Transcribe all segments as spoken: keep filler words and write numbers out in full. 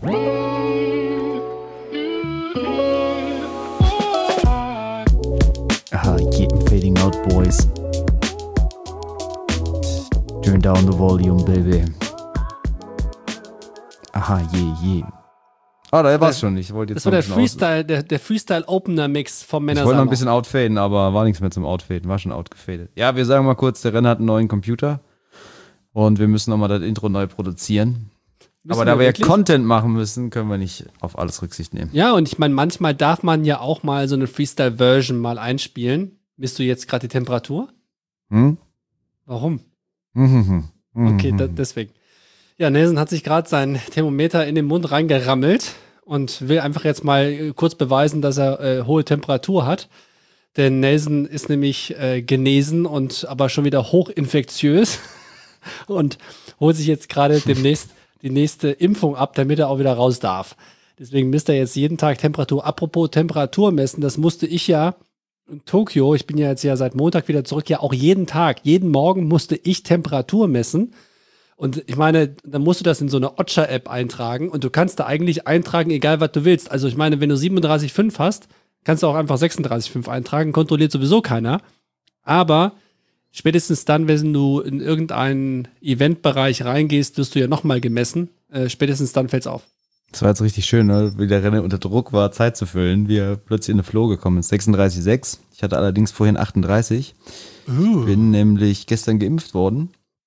Aha, yeah, I'm fading out, boys. Turn down the volume, baby. Aha, yeah, yeah. Ah, da war es schon. Ich wollte jetzt das war der Freestyle, der, der Freestyle-Opener-Mix vom Männer. Ich wollte noch ein bisschen outfaden, aber war nichts mehr zum Outfaden. War schon outgefadet. Ja, wir sagen mal kurz, der Renner hat einen neuen Computer. Und wir müssen nochmal das Intro neu produzieren. Müssen aber da wir ja Content machen müssen, können wir nicht auf alles Rücksicht nehmen. Ja, und ich meine, manchmal darf man ja auch mal so eine Freestyle-Version mal einspielen. Misst du jetzt gerade die Temperatur? Hm? Warum? Mhm. Mhm. Okay, da, deswegen. Ja, Nelson hat sich gerade sein Thermometer in den Mund reingerammelt und will einfach jetzt mal kurz beweisen, dass er äh, hohe Temperatur hat. Denn Nelson ist nämlich äh, genesen und aber schon wieder hochinfektiös und holt sich jetzt gerade demnächst die nächste Impfung ab, damit er auch wieder raus darf. Deswegen misst er jetzt jeden Tag Temperatur. Apropos Temperatur messen, das musste ich ja in Tokio, ich bin ja jetzt ja seit Montag wieder zurück, ja auch jeden Tag, jeden Morgen musste ich Temperatur messen. Und ich meine, dann musst du das in so eine Ocha-App eintragen und du kannst da eigentlich eintragen, egal was du willst. Also ich meine, wenn du siebenunddreißig Komma fünf hast, kannst du auch einfach sechsunddreißig Komma fünf eintragen, kontrolliert sowieso keiner. Aber spätestens dann, wenn du in irgendeinen Eventbereich reingehst, wirst du ja nochmal gemessen. Äh, spätestens dann fällt's auf. Das war jetzt richtig schön, ne? Wie der Renner unter Druck war, Zeit zu füllen, wie er plötzlich in eine Flow gekommen ist. sechsunddreißig Komma sechs. Ich hatte allerdings vorhin achtunddreißig. Uh. Bin nämlich gestern geimpft worden.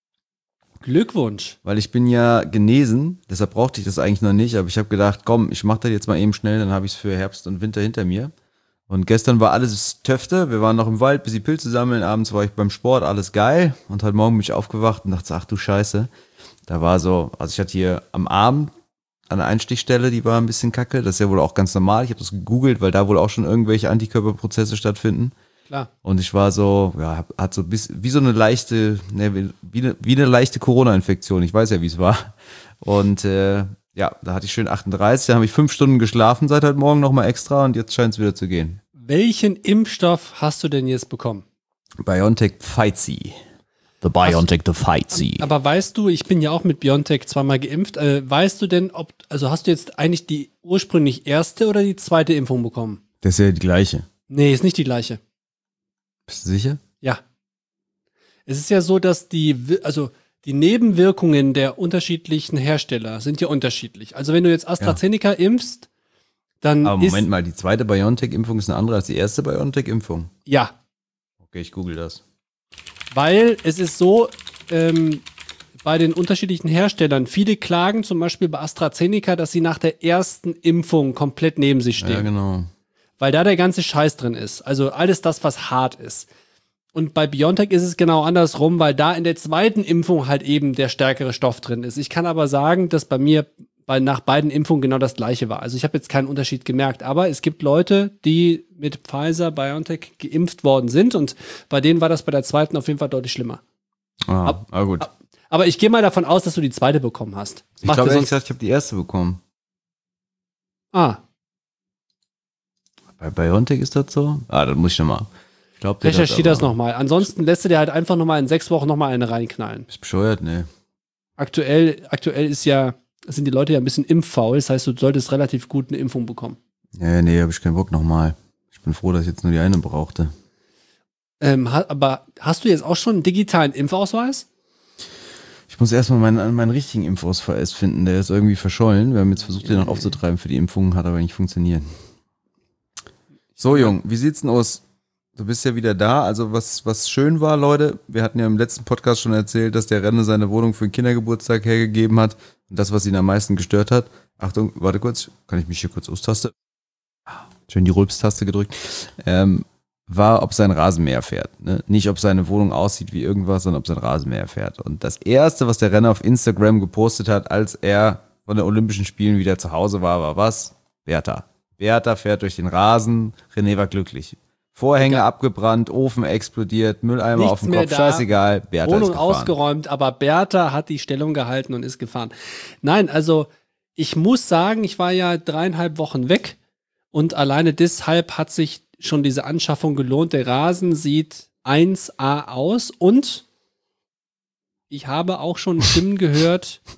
Glückwunsch. Weil ich bin ja genesen, deshalb brauchte ich das eigentlich noch nicht, aber ich habe gedacht, komm, ich mache das jetzt mal eben schnell, dann habe ich es für Herbst und Winter hinter mir. Und gestern war alles Töfte, wir waren noch im Wald, bisschen Pilze sammeln, abends war ich beim Sport, alles geil. Und heute Morgen bin ich aufgewacht und dachte, ach du Scheiße. Da war so, also ich hatte hier am Arm an der Einstichstelle, die war ein bisschen kacke, das ist ja wohl auch ganz normal. Ich habe das gegoogelt, weil da wohl auch schon irgendwelche Antikörperprozesse stattfinden. Klar. Und ich war so, ja, hat so bis, wie so eine leichte, ne, wie eine, wie eine leichte Corona-Infektion. Ich weiß ja, wie es war. Und äh, ja, da hatte ich schön achtunddreißig, da habe ich fünf Stunden geschlafen seit heute Morgen nochmal extra und jetzt scheint es wieder zu gehen. Welchen Impfstoff hast du denn jetzt bekommen? BioNTech Pfizer. The BioNTech the Pfizer. Aber weißt du, ich bin ja auch mit BioNTech zweimal geimpft. Äh, weißt du denn, ob, also hast du jetzt eigentlich die ursprünglich erste oder die zweite Impfung bekommen? Das ist ja die gleiche. Nee, ist nicht die gleiche. Bist du sicher? Ja. Es ist ja so, dass die, also die Nebenwirkungen der unterschiedlichen Hersteller sind ja unterschiedlich. Also wenn du jetzt AstraZeneca ja. impfst, dann Aber ist... Moment mal, die zweite BioNTech-Impfung ist eine andere als die erste BioNTech-Impfung? Ja. Okay, ich google das. Weil es ist so, ähm, bei den unterschiedlichen Herstellern, viele klagen zum Beispiel bei AstraZeneca, dass sie nach der ersten Impfung komplett neben sich stehen. Ja, genau. Weil da der ganze Scheiß drin ist. Also alles das, was hart ist. Und bei BioNTech ist es genau andersrum, weil da in der zweiten Impfung halt eben der stärkere Stoff drin ist. Ich kann aber sagen, dass bei mir bei, nach beiden Impfungen genau das gleiche war. Also ich habe jetzt keinen Unterschied gemerkt. Aber es gibt Leute, die mit Pfizer, BioNTech geimpft worden sind. Und bei denen war das bei der zweiten auf jeden Fall deutlich schlimmer. Ah, Ab, aber gut. Ab, aber ich gehe mal davon aus, dass du die zweite bekommen hast. Das ich glaube ehrlich gesagt, ich habe die erste bekommen. Ah. Bei BioNTech ist das so? Ah, das muss ich nochmal. Ich glaube, recherchier das nochmal. Ansonsten lässt du dir halt einfach nochmal in sechs Wochen nochmal eine reinknallen. Bist bescheuert, ne? Aktuell, aktuell ist ja, sind die Leute ja ein bisschen impffaul. Das heißt, du solltest relativ gut eine Impfung bekommen. Ja, nee, hab ich keinen Bock nochmal. Ich bin froh, dass ich jetzt nur die eine brauchte. Ähm, ha, aber hast du jetzt auch schon einen digitalen Impfausweis? Ich muss erstmal meinen, meinen richtigen Impfausweis finden. Der ist irgendwie verschollen. Wir haben jetzt versucht, den noch aufzutreiben für die Impfung, hat aber nicht funktioniert. So, Jung, wie sieht's denn aus? Du bist ja wieder da. Also was, was schön war, Leute, wir hatten ja im letzten Podcast schon erzählt, dass der Renne seine Wohnung für den Kindergeburtstag hergegeben hat. Und das, was ihn am meisten gestört hat, Achtung, warte kurz, kann ich mich hier kurz austaste? Schön die Rülpstaste gedrückt. Ähm, war, ob sein Rasenmäher fährt. Ne? Nicht, ob seine Wohnung aussieht wie irgendwas, sondern ob sein Rasenmäher fährt. Und das Erste, was der Renner auf Instagram gepostet hat, als er von den Olympischen Spielen wieder zu Hause war, war was? Bertha. Bertha fährt durch den Rasen, René war glücklich. Vorhänge ja. abgebrannt, Ofen explodiert, Mülleimer Nichts auf dem Kopf, scheißegal, Bertha Wohnung ist gefahren. ausgeräumt, aber Bertha hat die Stellung gehalten und ist gefahren. Nein, also ich muss sagen, ich war ja dreieinhalb Wochen weg und alleine deshalb hat sich schon diese Anschaffung gelohnt. Der Rasen sieht eins A aus und ich habe auch schon Stimmen gehört,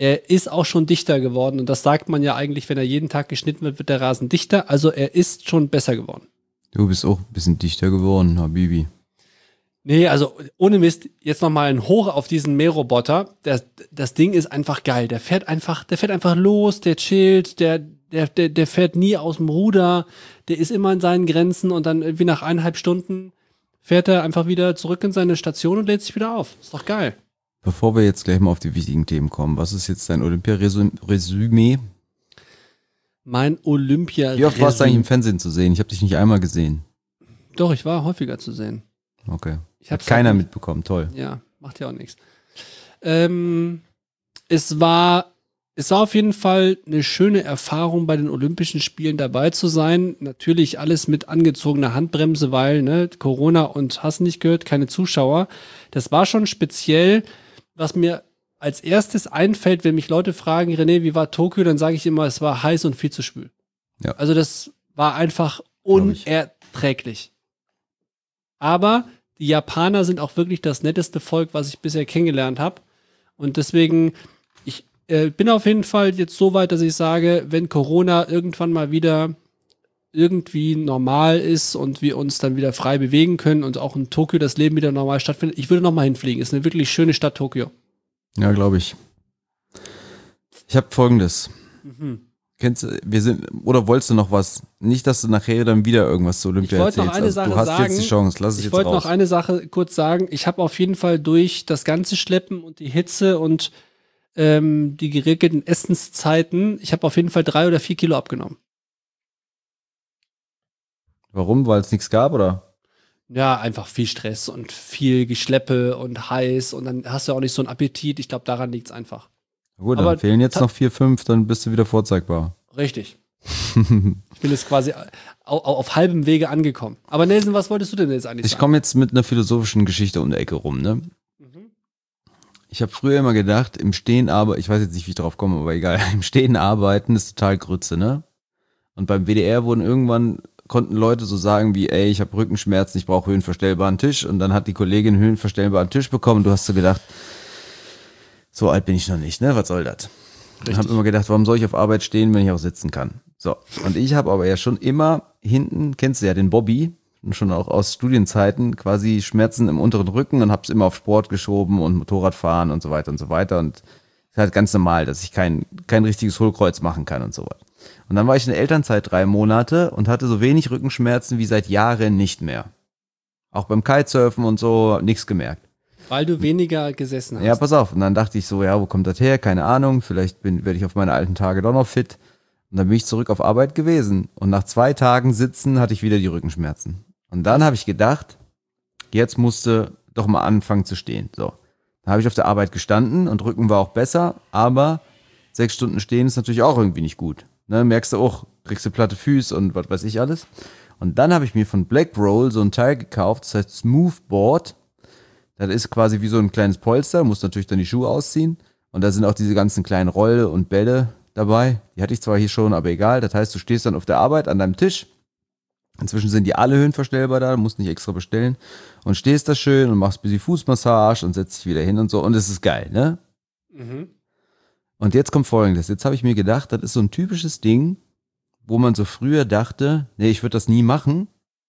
er ist auch schon dichter geworden. Und das sagt man ja eigentlich, wenn er jeden Tag geschnitten wird, wird der Rasen dichter. Also er ist schon besser geworden. Du bist auch ein bisschen dichter geworden, Habibi. Nee, also ohne Mist, jetzt nochmal ein Hoch auf diesen Mähroboter. Das, das Ding ist einfach geil. Der fährt einfach, der fährt einfach los, der chillt, der, der, der, der fährt nie aus dem Ruder, der ist immer in seinen Grenzen und dann irgendwie nach eineinhalb Stunden fährt er einfach wieder zurück in seine Station und lädt sich wieder auf. Ist doch geil. Bevor wir jetzt gleich mal auf die wichtigen Themen kommen, was ist jetzt dein Olympia-Resümee? Mein Olympia. Wie oft warst du eigentlich im Fernsehen zu sehen? Ich habe dich nicht einmal gesehen. Doch, ich war häufiger zu sehen. Okay. Ich Hat hab's keiner halt- mitbekommen, toll. Ja, macht ja auch nichts. Ähm, es war, es war auf jeden Fall eine schöne Erfahrung, bei den Olympischen Spielen dabei zu sein. Natürlich alles mit angezogener Handbremse, weil ne, Corona und hast nicht gehört, keine Zuschauer. Das war schon speziell, was mir als erstes einfällt, wenn mich Leute fragen, René, wie war Tokio, dann sage ich immer, es war heiß und viel zu schwül. Ja. Also das war einfach Glaub ich. unerträglich. Aber die Japaner sind auch wirklich das netteste Volk, was ich bisher kennengelernt habe. Und deswegen, ich äh, bin auf jeden Fall jetzt so weit, dass ich sage, wenn Corona irgendwann mal wieder irgendwie normal ist und wir uns dann wieder frei bewegen können und auch in Tokio das Leben wieder normal stattfindet, ich würde noch mal hinfliegen. Ist eine wirklich schöne Stadt, Tokio. Ja, glaube ich. Ich habe Folgendes. Mhm. Kennst du, wir sind, oder wolltest du noch was? Nicht, dass du nachher dann wieder irgendwas zu Olympia Ich wollte noch erzählst. eine Also, du Sache hast sagen. jetzt die Chance, lass es Ich jetzt wollte raus. noch eine Sache kurz sagen. Ich habe auf jeden Fall durch das ganze Schleppen und die Hitze und ähm, die geregelten Essenszeiten, ich habe auf jeden Fall drei oder vier Kilo abgenommen. Warum? Weil es nichts gab, oder? Ja, einfach viel Stress und viel Geschleppe und heiß und dann hast du auch nicht so einen Appetit. Ich glaube, daran liegt es einfach. Gut, Aber dann fehlen jetzt ta- noch vier, fünf, dann bist du wieder vorzeigbar. Richtig. Ich bin jetzt quasi au- au- auf halbem Wege angekommen. Aber Nelson, was wolltest du denn jetzt eigentlich Ich sagen? komme jetzt mit einer philosophischen Geschichte um die Ecke rum, ne? Mhm. Ich habe früher immer gedacht, im Stehen arbeiten, ich weiß jetzt nicht, wie ich drauf komme, aber egal, im Stehen arbeiten ist total Grütze, ne? Und beim W D R wurden irgendwann, konnten Leute so sagen wie, ey, ich habe Rückenschmerzen, ich brauche höhenverstellbaren Tisch. Und dann hat die Kollegin einen höhenverstellbaren Tisch bekommen. Du hast so gedacht, so alt bin ich noch nicht, ne? Was soll das? Ich habe immer gedacht, warum soll ich auf Arbeit stehen, wenn ich auch sitzen kann? So, und ich habe aber ja schon immer hinten, kennst du ja den Bobby, schon auch aus Studienzeiten, quasi Schmerzen im unteren Rücken und habe es immer auf Sport geschoben und Motorradfahren und so weiter und so weiter. Und es ist halt ganz normal, dass ich kein, kein richtiges Hohlkreuz machen kann und so weiter. Und dann war ich in der Elternzeit drei Monate und hatte so wenig Rückenschmerzen wie seit Jahren nicht mehr. Auch beim Kitesurfen und so, nichts gemerkt. Weil du weniger gesessen hast. Ja, pass auf. Und dann dachte ich so, ja, wo kommt das her? Keine Ahnung. Vielleicht bin, werde ich auf meine alten Tage doch noch fit. Und dann bin ich zurück auf Arbeit gewesen. Und nach zwei Tagen Sitzen hatte ich wieder die Rückenschmerzen. Und dann habe ich gedacht, jetzt musste doch mal anfangen zu stehen. So. Dann habe ich auf der Arbeit gestanden und Rücken war auch besser. Aber sechs Stunden stehen ist natürlich auch irgendwie nicht gut. Ne, merkst du auch, kriegst du platte Füße und was weiß ich alles. Und dann habe ich mir von Black Roll so ein Teil gekauft, das heißt Smoothboard. Das ist quasi wie so ein kleines Polster, musst natürlich dann die Schuhe ausziehen. Und da sind auch diese ganzen kleinen Rolle und Bälle dabei. Die hatte ich zwar hier schon, aber egal. Das heißt, du stehst dann auf der Arbeit an deinem Tisch. Inzwischen sind die alle höhenverstellbar da, musst nicht extra bestellen. Und stehst da schön und machst ein bisschen Fußmassage und setzt dich wieder hin und so. Und es ist geil, ne? Mhm. Und jetzt kommt Folgendes. Jetzt habe ich mir gedacht, das ist so ein typisches Ding, wo man so früher dachte, nee, ich würde das nie machen.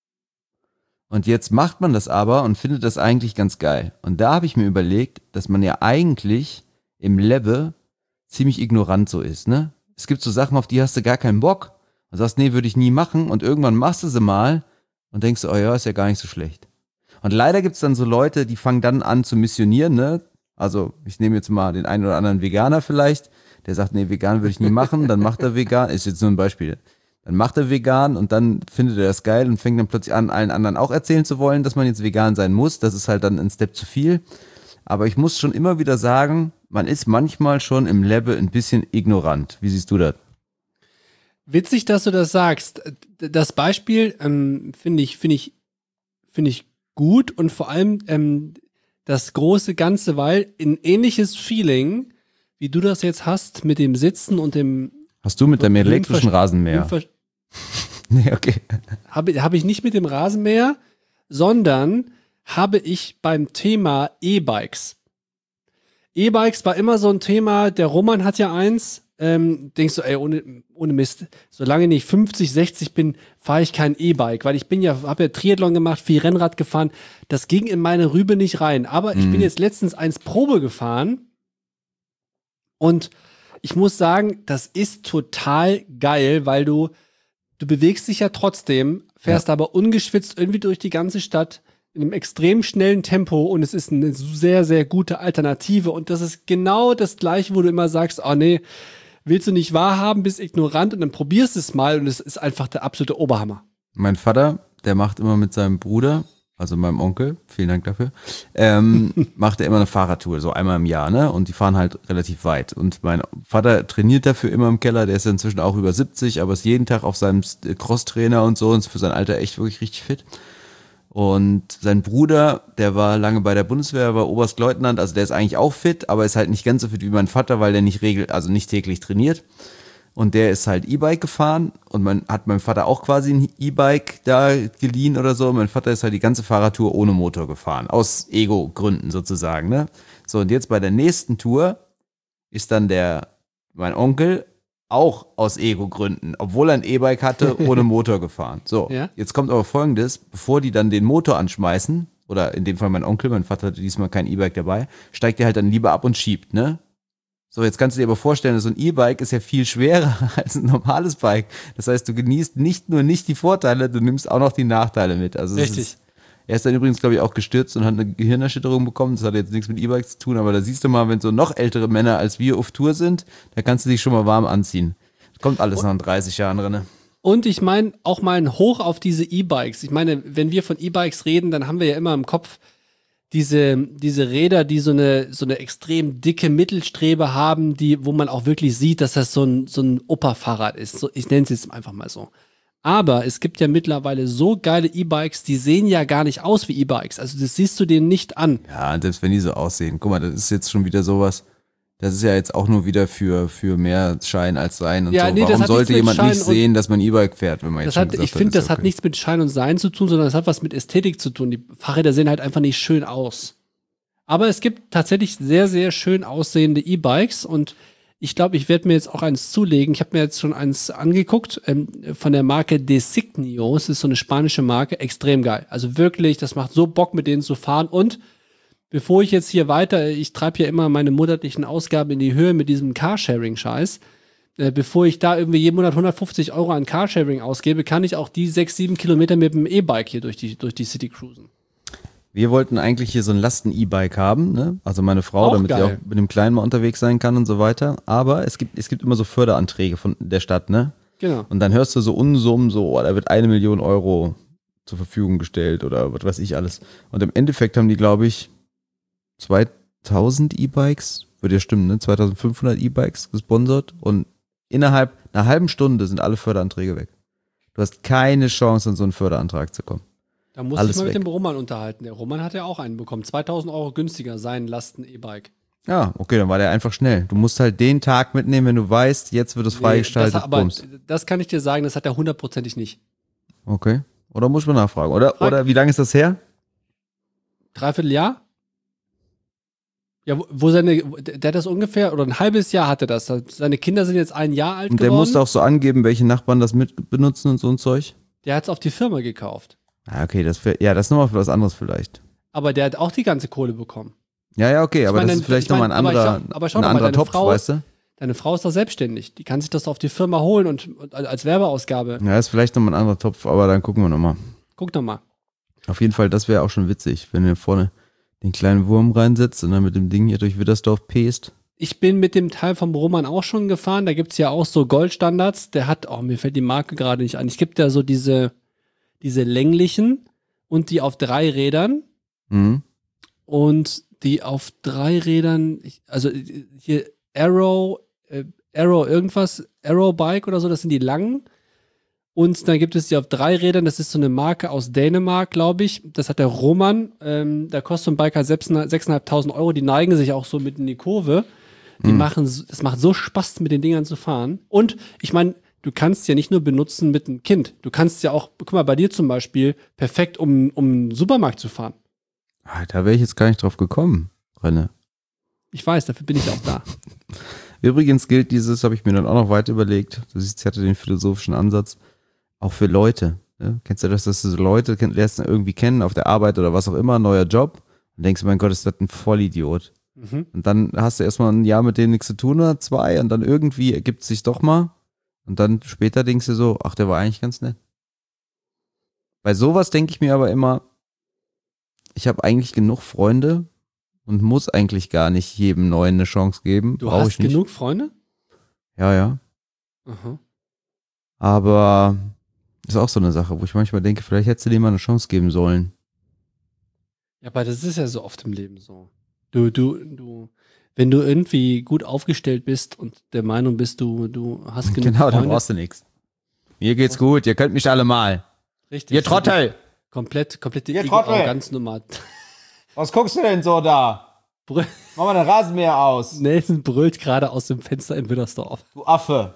Und jetzt macht man das aber und findet das eigentlich ganz geil. Und da habe ich mir überlegt, dass man ja eigentlich im Lebe ziemlich ignorant so ist, ne? Es gibt so Sachen, auf die hast du gar keinen Bock. Und sagst, nee, würde ich nie machen. Und irgendwann machst du sie mal und denkst, oh ja, ist ja gar nicht so schlecht. Und leider gibt es dann so Leute, die fangen dann an zu missionieren, ne? Also ich nehme jetzt mal den einen oder anderen Veganer vielleicht, der sagt, nee, vegan würde ich nie machen, dann macht er vegan, ist jetzt nur ein Beispiel. Dann macht er vegan und dann findet er das geil und fängt dann plötzlich an, allen anderen auch erzählen zu wollen, dass man jetzt vegan sein muss. Das ist halt dann ein Step zu viel. Aber ich muss schon immer wieder sagen, man ist manchmal schon im Lebe ein bisschen ignorant. Wie siehst du das? Witzig, dass du das sagst. Das Beispiel ähm, finde ich, finde ich, finde ich gut und vor allem ähm, das große Ganze, weil ein ähnliches Feeling, wie du das jetzt hast mit dem Sitzen und dem Hast du mit dem elektrischen Höhenver- Rasenmäher? Höhenver- Nee, okay. Habe hab ich nicht mit dem Rasenmäher, sondern habe ich beim Thema E-Bikes. E-Bikes war immer so ein Thema. Der Roman hat ja eins. Ähm, denkst du, ey, ohne, ohne Mist, solange ich nicht fünfzig, sechzig bin, fahre ich kein E-Bike, weil ich bin ja, habe ja Triathlon gemacht, viel Rennrad gefahren. Das ging in meine Rübe nicht rein. Aber ich Mhm. bin jetzt letztens eins Probe gefahren und ich muss sagen, das ist total geil, weil du, du bewegst dich ja trotzdem, fährst Ja. aber ungeschwitzt irgendwie durch die ganze Stadt in einem extrem schnellen Tempo und es ist eine sehr, sehr gute Alternative und das ist genau das Gleiche, wo du immer sagst, oh nee, willst du nicht wahrhaben, bist ignorant und dann probierst es mal und es ist einfach der absolute Oberhammer. Mein Vater, der macht immer mit seinem Bruder, also meinem Onkel, vielen Dank dafür, ähm, macht er immer eine Fahrradtour, so einmal im Jahr, ne? Und die fahren halt relativ weit. Und mein Vater trainiert dafür immer im Keller, der ist ja inzwischen auch über siebzig, aber ist jeden Tag auf seinem Crosstrainer und so und ist für sein Alter echt wirklich richtig fit. Und sein Bruder, der war lange bei der Bundeswehr, war Oberstleutnant, also der ist eigentlich auch fit, aber ist halt nicht ganz so fit wie mein Vater, weil der nicht regel, also nicht täglich trainiert. Und der ist halt E-Bike gefahren und man hat meinem Vater auch quasi ein E-Bike da geliehen oder so. Mein Vater ist halt die ganze Fahrradtour ohne Motor gefahren, aus Ego-Gründen sozusagen, ne? So, und jetzt bei der nächsten Tour ist dann der, mein Onkel, auch aus Ego-Gründen, obwohl er ein E-Bike hatte, ohne Motor gefahren. So, Ja. Jetzt kommt aber Folgendes, bevor die dann den Motor anschmeißen, oder in dem Fall mein Onkel, mein Vater hatte diesmal kein E-Bike dabei, steigt er halt dann lieber ab und schiebt, ne? So, jetzt kannst du dir aber vorstellen, so ein E-Bike ist ja viel schwerer als ein normales Bike. Das heißt, du genießt nicht nur nicht die Vorteile, du nimmst auch noch die Nachteile mit. Also es Richtig. Ist, er ist dann übrigens, glaube ich, auch gestürzt und hat eine Gehirnerschütterung bekommen. Das hat jetzt nichts mit E-Bikes zu tun, aber da siehst du mal, wenn so noch ältere Männer als wir auf Tour sind, da kannst du dich schon mal warm anziehen. Kommt alles nach dreißig Jahren drin. Und ich meine, auch mal ein Hoch auf diese E-Bikes. Ich meine, wenn wir von E-Bikes reden, dann haben wir ja immer im Kopf diese, diese Räder, die so eine, so eine extrem dicke Mittelstrebe haben, die, wo man auch wirklich sieht, dass das so ein, so ein Opa-Fahrrad ist. So, ich nenne es jetzt einfach mal so. Aber es gibt ja mittlerweile so geile E-Bikes, die sehen ja gar nicht aus wie E-Bikes. Also das siehst du denen nicht an. Ja, und selbst wenn die so aussehen. Guck mal, das ist jetzt schon wieder sowas. Das ist ja jetzt auch nur wieder für, für mehr Schein als Sein und Ja, so. nee, das Warum hat sollte nichts mit jemand Schein nicht und- sehen, dass man E-Bike fährt, wenn man jetzt Das schon hat, gesagt ich finde, ist das ja hat okay. nichts mit Schein und Sein zu tun, sondern das hat was mit Ästhetik zu tun. Die Fahrräder sehen halt einfach nicht schön aus. Aber es gibt tatsächlich sehr, sehr schön aussehende E-Bikes und ich glaube, ich werde mir jetzt auch eins zulegen. Ich habe mir jetzt schon eins angeguckt ähm, von der Marke Designio. Es ist so eine spanische Marke, extrem geil. Also wirklich, das macht so Bock, mit denen zu fahren. Und bevor ich jetzt hier weiter, ich treibe ja immer meine monatlichen Ausgaben in die Höhe mit diesem Carsharing-Scheiß. Äh, bevor ich da irgendwie jeden Monat hundertfünfzig Euro an Carsharing ausgebe, kann ich auch die sechs, sieben Kilometer mit dem E-Bike hier durch die, durch die City cruisen. Wir wollten eigentlich hier so ein Lasten-E-Bike haben, ne? Also meine Frau, Auch damit sie geil. auch mit dem Kleinen mal unterwegs sein kann und so weiter. Aber es gibt, es gibt immer so Förderanträge von der Stadt, ne? Genau. Und dann hörst du so Unsummen, so, oh, da wird eine Million Euro zur Verfügung gestellt oder was weiß ich alles. Und im Endeffekt haben die, glaube ich, zweitausend E-Bikes, würde ja stimmen, ne? zweitausendfünfhundert E-Bikes gesponsert und innerhalb einer halben Stunde sind alle Förderanträge weg. Du hast keine Chance, an so einen Förderantrag zu kommen. Da muss Alles ich mal weg. mit dem Roman unterhalten. Der Roman hat ja auch einen bekommen. zweitausend Euro günstiger, sein Lasten-E-Bike. Ja, okay, dann war der einfach schnell. Du musst halt den Tag mitnehmen, wenn du weißt, jetzt wird es freigestaltet. das, aber Bums. das kann ich dir sagen, das hat er hundertprozentig nicht. Okay. Oder muss man nachfragen? Oder, Frag- oder wie lange ist das her? Dreiviertel Jahr? Ja, wo, wo seine, der hat das ungefähr, oder ein halbes Jahr hatte das. Seine Kinder sind jetzt ein Jahr alt Und der geworden. musste auch so angeben, welche Nachbarn das mit benutzen und so ein Zeug. Der hat es auf die Firma gekauft. Ah, okay, das wär, ja, das ist nochmal für was anderes vielleicht. Aber der hat auch die ganze Kohle bekommen. Ja, ja, okay, aber meine, das ist vielleicht ich meine, nochmal ein aber anderer, schau- aber schau ein doch mal, anderer deine Topf, Frau- weißt du? Deine Frau ist doch selbstständig. Die kann sich das auf die Firma holen und, und als Werbeausgabe. Ja, ist vielleicht nochmal ein anderer Topf, aber dann gucken wir nochmal. Guck doch mal. Auf jeden Fall, das wäre auch schon witzig, wenn ihr vorne den kleinen Wurm reinsetzt und dann mit dem Ding hier durch Widdersdorf pest. Ich bin mit dem Teil vom Roman auch schon gefahren. Da gibt es ja auch so Goldstandards. Der hat, oh, mir fällt die Marke gerade nicht ein. Es gibt ja so diese, diese länglichen und die auf drei Rädern. Mhm. Und die auf drei Rädern, ich- also äh, hier Arrow, äh, Arrow irgendwas, Arrow Bike oder so, das sind die langen. Und dann gibt es die auf drei Rädern, das ist so eine Marke aus Dänemark, glaube ich. Das hat der Roman. Ähm, da kostet so ein Bike halt sechstausendfünfhundert Euro. Die neigen sich auch so mit in die Kurve. Die Mhm. machen, so- das macht so Spaß, mit den Dingern zu fahren. Und ich meine, du kannst ja nicht nur benutzen mit einem Kind. Du kannst ja auch, guck mal, bei dir zum Beispiel, perfekt, um, um einen Supermarkt zu fahren. Ah, da wäre ich jetzt gar nicht drauf gekommen, Renne. Ich weiß, dafür bin ich auch da. Übrigens gilt dieses, habe ich mir dann auch noch weiter überlegt, du siehst, ich hatte den philosophischen Ansatz, auch für Leute. Ne? Kennst du das, dass du so Leute kenn, lernst du irgendwie kennen auf der Arbeit oder was auch immer, neuer Job und denkst, mein Gott, ist das ein Vollidiot. Mhm. Und dann hast du erstmal ein Jahr mit denen nichts zu tun oder zwei und dann irgendwie ergibt es sich doch mal und dann später denkst du so, ach, der war eigentlich ganz nett. Bei sowas denke ich mir aber immer, ich habe eigentlich genug Freunde und muss eigentlich gar nicht jedem Neuen eine Chance geben. Du hast genug Freunde? Ja, ja. Aha. Aber ist auch so eine Sache, wo ich manchmal denke, vielleicht hättest du dem mal eine Chance geben sollen. Ja, aber das ist ja so oft im Leben so. Du, du, du, wenn du irgendwie gut aufgestellt bist und der Meinung bist, du, du hast genug Genau, Freunde. dann brauchst du nichts. Mir geht's gut, ihr könnt mich alle mal. Richtig. Ihr Trottel! Komplett, komplette Ihr Trottel! Ganz normal. Was guckst du denn so da? Brü Mach mal den Rasenmäher aus. Nelson brüllt gerade aus dem Fenster in Widdersdorf. Du Affe.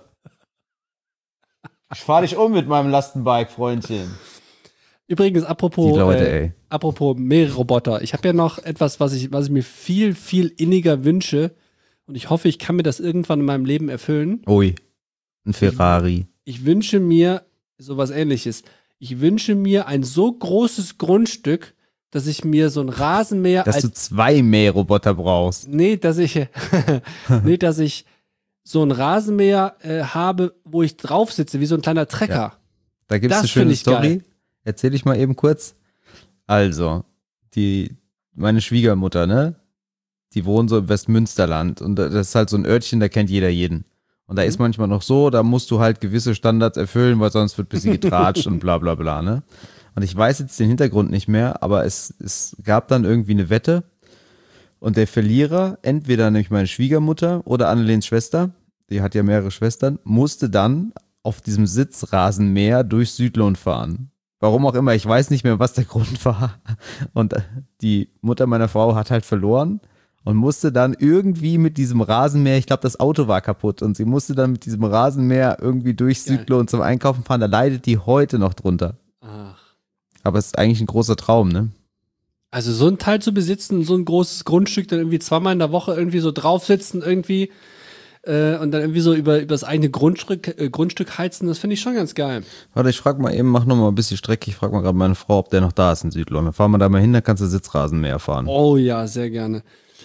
Ich fahr dich um mit meinem Lastenbike, Freundchen. Übrigens, apropos, Die Leute, äh, ey. apropos Mähroboter. Ich habe ja noch etwas, was ich, was ich mir viel, viel inniger wünsche. Und ich hoffe, ich kann mir das irgendwann in meinem Leben erfüllen. Ui, ein Ferrari. Ich, ich wünsche mir sowas Ähnliches. Ich wünsche mir ein so großes Grundstück, dass ich mir so ein Rasenmäher Dass als, du zwei Mähroboter brauchst. nee, dass ich nee, dass ich so ein Rasenmäher äh, habe, wo ich drauf sitze, wie so ein kleiner Trecker. Ja. Da gibt's Das eine schöne find ich Story. geil. Erzähl ich mal eben kurz. Also, die, meine Schwiegermutter, ne? Die wohnen so im Westmünsterland und das ist halt so ein Örtchen, da kennt jeder jeden. Und da Mhm. ist manchmal noch so, da musst du halt gewisse Standards erfüllen, weil sonst wird ein bisschen getratscht und bla bla bla, ne? Und ich weiß jetzt den Hintergrund nicht mehr, aber es, es gab dann irgendwie eine Wette und der Verlierer, entweder nämlich meine Schwiegermutter oder Annelens Schwester, die hat ja mehrere Schwestern, musste dann auf diesem Sitzrasenmäher durch Südlohn fahren. Warum auch immer, ich weiß nicht mehr, was der Grund war. Und die Mutter meiner Frau hat halt verloren und musste dann irgendwie mit diesem Rasenmäher, ich glaube, das Auto war kaputt und sie musste dann mit diesem Rasenmäher irgendwie durch Geil. Südlohn zum Einkaufen fahren. Da leidet die heute noch drunter. Ach. Aber es ist eigentlich ein großer Traum, ne? Also so ein Teil zu besitzen, so ein großes Grundstück, dann irgendwie zweimal in der Woche irgendwie so draufsitzen irgendwie äh, und dann irgendwie so über, über das eigene Grundstück, äh, Grundstück heizen, das finde ich schon ganz geil. Warte, ich frag mal eben, mach noch mal ein bisschen Strecke. Ich frag mal gerade meine Frau, ob der noch da ist in Südlohn. Dann fahren wir da mal hin, dann kannst du Sitzrasenmäher fahren. Oh ja, sehr gerne.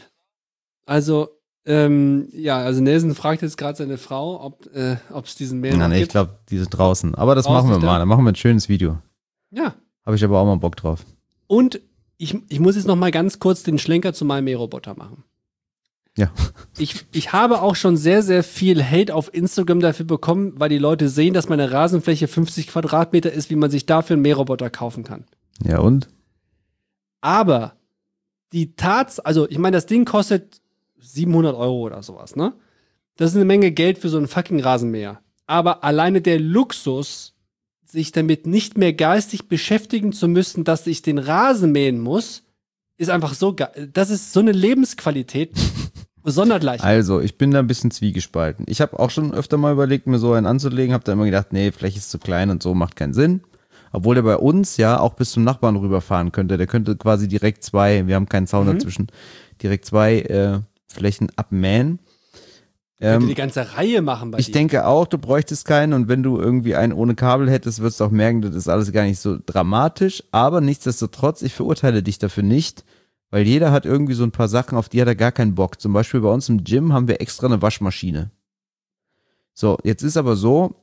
Also, ähm, ja, also Nelson fragt jetzt gerade seine Frau, ob äh, es diesen Mäher Nein, noch nee, ich gibt. glaube, die sind draußen. Aber das Draußen machen wir ist mal. der? Dann machen wir ein schönes Video. Ja. Habe ich aber auch mal Bock drauf. Und ich, ich muss jetzt noch mal ganz kurz den Schlenker zu meinem Mähroboter machen. Ja. Ich, ich habe auch schon sehr, sehr viel Hate auf Instagram dafür bekommen, weil die Leute sehen, dass meine Rasenfläche fünfzig Quadratmeter ist, wie man sich dafür einen Mähroboter kaufen kann. Ja, und? Aber die Tats, also ich meine, das Ding kostet siebenhundert Euro oder sowas, ne? Das ist eine Menge Geld für so einen fucking Rasenmäher. Aber alleine der Luxus, sich damit nicht mehr geistig beschäftigen zu müssen, dass ich den Rasen mähen muss, ist einfach so geil. Das ist so eine Lebensqualität. Sondergleich. Also, ich bin da ein bisschen zwiegespalten. Ich habe auch schon öfter mal überlegt, mir so einen anzulegen, habe dann immer gedacht, nee, vielleicht ist es zu klein und so, macht keinen Sinn. Obwohl der bei uns ja auch bis zum Nachbarn rüberfahren könnte. Der könnte quasi direkt zwei, wir haben keinen Zaun Mhm. dazwischen, direkt zwei äh, Flächen abmähen. Könnte Ähm, die ganze Reihe machen bei ich dir. denke auch, du bräuchtest keinen und wenn du irgendwie einen ohne Kabel hättest, würdest du auch merken, das ist alles gar nicht so dramatisch. Aber nichtsdestotrotz, ich verurteile dich dafür nicht, weil jeder hat irgendwie so ein paar Sachen, auf die hat er gar keinen Bock. Zum Beispiel bei uns im Gym haben wir extra eine Waschmaschine. So, jetzt ist aber so,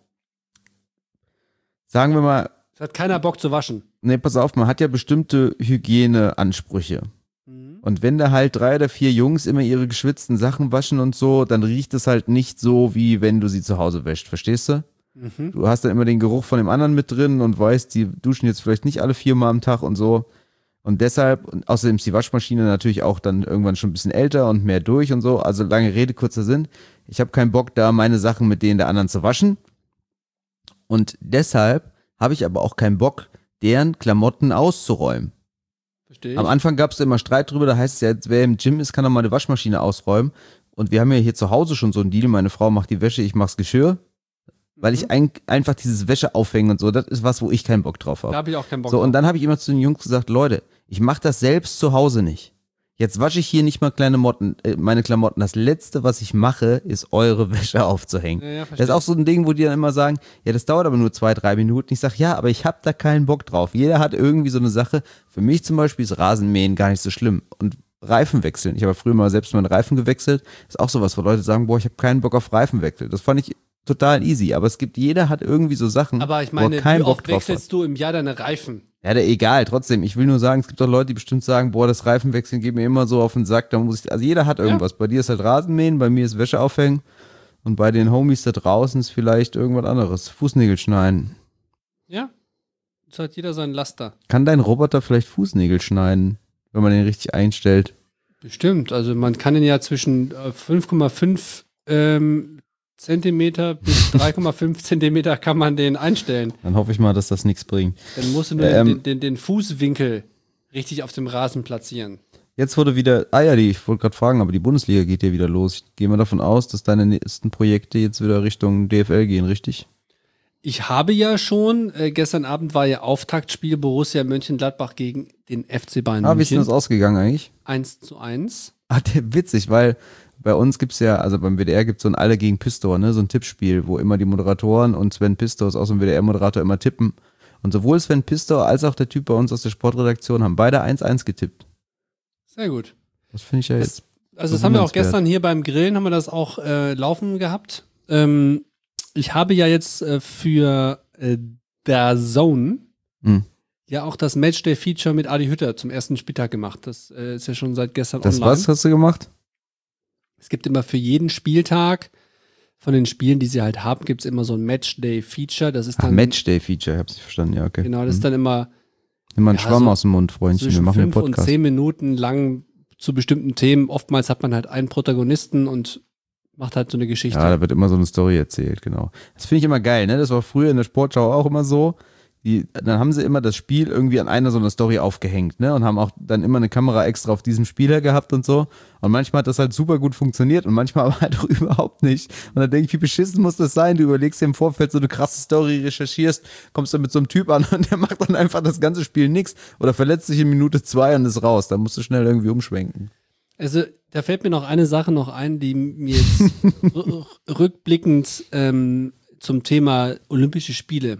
sagen wir mal, Es hat keiner Bock zu waschen. nee, pass auf, man hat ja bestimmte Hygieneansprüche. Und wenn da halt drei oder vier Jungs immer ihre geschwitzten Sachen waschen und so, dann riecht es halt nicht so, wie wenn du sie zu Hause wäscht, verstehst du? Mhm. Du hast dann immer den Geruch von dem anderen mit drin und weißt, die duschen jetzt vielleicht nicht alle viermal am Tag und so. Und deshalb, und außerdem ist die Waschmaschine natürlich auch dann irgendwann schon ein bisschen älter und mehr durch und so. Also lange Rede, kurzer Sinn. Ich habe keinen Bock, da meine Sachen mit denen der anderen zu waschen. Und deshalb habe ich aber auch keinen Bock, deren Klamotten auszuräumen. Verstehe ich. Am Anfang gab es immer Streit drüber, da heißt es ja, wer im Gym ist, kann doch mal eine Waschmaschine ausräumen. Und wir haben ja hier zu Hause schon so einen Deal, meine Frau macht die Wäsche, ich mach's Geschirr. Weil ich ein, einfach dieses Wäsche aufhängen und so, das ist was, wo ich keinen Bock drauf habe. Da habe ich auch keinen Bock So, drauf. und dann habe ich immer zu den Jungs gesagt, Leute, ich mache das selbst zu Hause nicht. Jetzt wasche ich hier nicht mal kleine Motten, äh, meine Klamotten. Das Letzte, was ich mache, ist eure Wäsche aufzuhängen. Ja, ja, das ist auch so ein Ding, wo die dann immer sagen, ja, das dauert aber nur zwei, drei Minuten. Ich sage, ja, aber ich habe da keinen Bock drauf. Jeder hat irgendwie so eine Sache. Für mich zum Beispiel ist Rasenmähen gar nicht so schlimm. Und Reifen wechseln. Ich habe früher mal selbst meinen Reifen gewechselt. Das ist auch sowas, wo Leute sagen, boah, ich habe keinen Bock auf Reifenwechsel. Das fand ich total easy. Aber es gibt, jeder hat irgendwie so Sachen, Aber ich wo er meine, keinen wie Bock oft drauf hat. wechselst du im Jahr deine Reifen? Ja, der, egal, trotzdem. Ich will nur sagen, es gibt auch Leute, die bestimmt sagen, boah, das Reifenwechseln geht mir immer so auf den Sack. Da muss ich, also jeder hat irgendwas. Ja. Bei dir ist halt Rasenmähen, bei mir ist Wäsche aufhängen und bei den Homies da draußen ist vielleicht irgendwas anderes. Fußnägel schneiden. Ja, jetzt hat jeder seinen Laster. Kann dein Roboter vielleicht Fußnägel schneiden, wenn man den richtig einstellt? Bestimmt. Also man kann den ja zwischen fünf Komma fünf ähm, Zentimeter bis drei Komma fünf Zentimeter kann man den einstellen. Dann hoffe ich mal, dass das nichts bringt. Dann musst du nur ähm, den, den, den Fußwinkel richtig auf dem Rasen platzieren. Jetzt wurde wieder, ah ja, die, ich wollte gerade fragen, aber die Bundesliga geht ja wieder los. Ich gehe mal davon aus, dass deine nächsten Projekte jetzt wieder Richtung D F L gehen, richtig? Ich habe ja schon, äh, gestern Abend war ja Auftaktspiel Borussia Mönchengladbach gegen den F C Bayern München. Ah, wie ist denn das ausgegangen eigentlich? eins zu eins. Ah, der, witzig, weil bei uns gibt's ja, also beim W D R gibt's so ein Alle gegen Pistor, ne, so ein Tippspiel, wo immer die Moderatoren und Sven Pistor ist auch so ein W D R-Moderator immer tippen. Und sowohl Sven Pistor als auch der Typ bei uns aus der Sportredaktion haben beide eins eins getippt. Sehr gut. Das finde ich ja jetzt. Das, also das haben wir auch gestern hier beim Grillen, haben wir das auch äh, laufen gehabt. Ähm, ich habe ja jetzt äh, für äh, der Zone hm. ja auch das Matchday-Feature mit Adi Hütter zum ersten Spieltag gemacht. Das äh, ist ja schon seit gestern das online. Das was hast du gemacht? Es gibt immer für jeden Spieltag von den Spielen, die sie halt haben, gibt es immer so ein Matchday-Feature. Das ist dann. Ah, Matchday-Feature, ich hab's nicht verstanden, ja, okay. Genau, das ist dann immer. Nimm mal einen ja, Schwamm so aus dem Mund, Freundchen, wir machen den Podcast. Fünf und zehn Minuten lang zu bestimmten Themen. Oftmals hat man halt einen Protagonisten und macht halt so eine Geschichte. Ja, da wird immer so eine Story erzählt, genau. Das finde ich immer geil, ne? Das war früher in der Sportschau auch immer so. Die, dann haben sie immer das Spiel irgendwie an einer so einer Story aufgehängt, ne? Und haben auch dann immer eine Kamera extra auf diesem Spieler gehabt und so. Und manchmal hat das halt super gut funktioniert und manchmal aber halt auch überhaupt nicht. Und dann denke ich, wie beschissen muss das sein? Du überlegst dir im Vorfeld so eine krasse Story, recherchierst, kommst dann mit so einem Typ an und der macht dann einfach das ganze Spiel nix oder verletzt sich in Minute zwei und ist raus. Da musst du schnell irgendwie umschwenken. Also, da fällt mir noch eine Sache noch ein, die mir jetzt rückblickend ähm, zum Thema Olympische Spiele.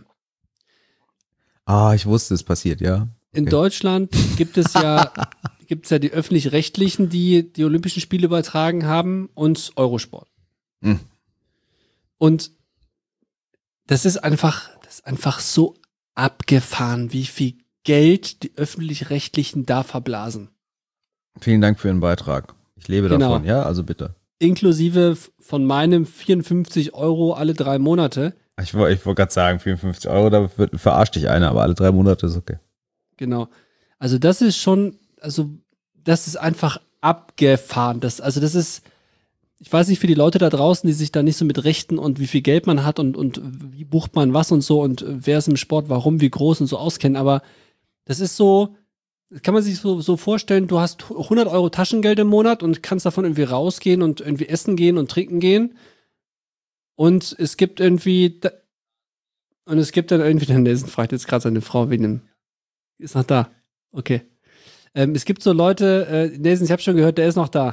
Ah, ich wusste, es passiert, ja. Okay. In Deutschland gibt es ja, gibt es ja die Öffentlich-Rechtlichen, die die Olympischen Spiele übertragen haben und Eurosport. Mhm. Und das ist einfach, das ist einfach so abgefahren, wie viel Geld die Öffentlich-Rechtlichen da verblasen. Vielen Dank für Ihren Beitrag. Ich lebe genau. davon, ja, also bitte. Inklusive von meinem vierundfünfzig Euro alle drei Monate. Ich wollte ich wollt gerade sagen, vierundfünfzig Euro, da wird, verarscht dich einer, aber alle drei Monate ist okay. Genau. Also das ist schon, also das ist einfach abgefahren. Das, also das ist, ich weiß nicht, für die Leute da draußen, die sich da nicht so mit Rechten und wie viel Geld man hat und, und wie bucht man was und so und wer ist im Sport, warum, wie groß und so auskennen, aber das ist so, kann man sich so, so vorstellen, du hast hundert Euro Taschengeld im Monat und kannst davon irgendwie rausgehen und irgendwie essen gehen und trinken gehen. Und es gibt irgendwie, und es gibt dann irgendwie, der Nelson fragt jetzt gerade seine Frau wegen dem, ist noch da. Okay. Ähm, es gibt so Leute, äh, Nelson, ich habe schon gehört, der ist noch da.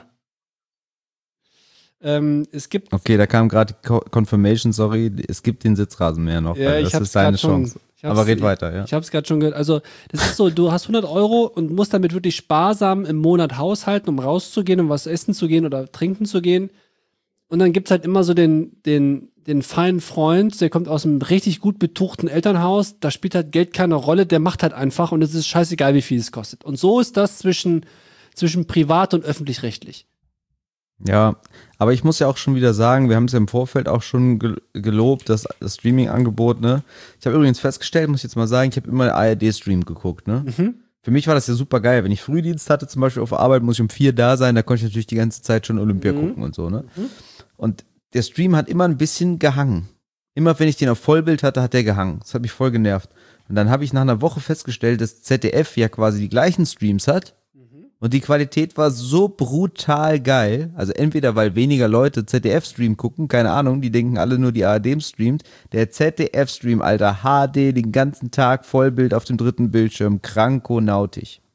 Ähm, es gibt. Okay, da kam gerade die Confirmation, sorry, es gibt den Sitzrasenmäher noch. Ja, das ich ist deine Chance. Aber red weiter, ja. Ich habe es gerade schon gehört. Also, das ist so, du hast hundert Euro und musst damit wirklich sparsam im Monat haushalten, um rauszugehen, um was essen zu gehen oder trinken zu gehen. Und dann gibt's halt immer so den, den, den feinen Freund, der kommt aus einem richtig gut betuchten Elternhaus, da spielt halt Geld keine Rolle, der macht halt einfach und es ist scheißegal, wie viel es kostet. Und so ist das zwischen, zwischen privat und öffentlich-rechtlich. Ja, aber ich muss ja auch schon wieder sagen, wir haben es ja im Vorfeld auch schon gelobt, das, das Streaming-Angebot, ne? Ich habe übrigens festgestellt, muss ich jetzt mal sagen, ich habe immer A R D-Stream geguckt, ne? Mhm. Für mich war das ja super geil. Wenn ich Frühdienst hatte, zum Beispiel auf der Arbeit, muss ich um vier da sein, da konnte ich natürlich die ganze Zeit schon Olympia mhm. gucken und so, ne? Mhm. Und der Stream hat immer ein bisschen gehangen. Immer wenn ich den auf Vollbild hatte, hat der gehangen. Das hat mich voll genervt. Und dann habe ich nach einer Woche festgestellt, dass Z D F ja quasi die gleichen Streams hat. Mhm. Und die Qualität war so brutal geil. Also entweder, weil weniger Leute Z D F-Stream gucken, keine Ahnung, die denken alle nur, die A R D streamt. Der Z D F-Stream, Alter, H D, den ganzen Tag Vollbild auf dem dritten Bildschirm, krankonautisch.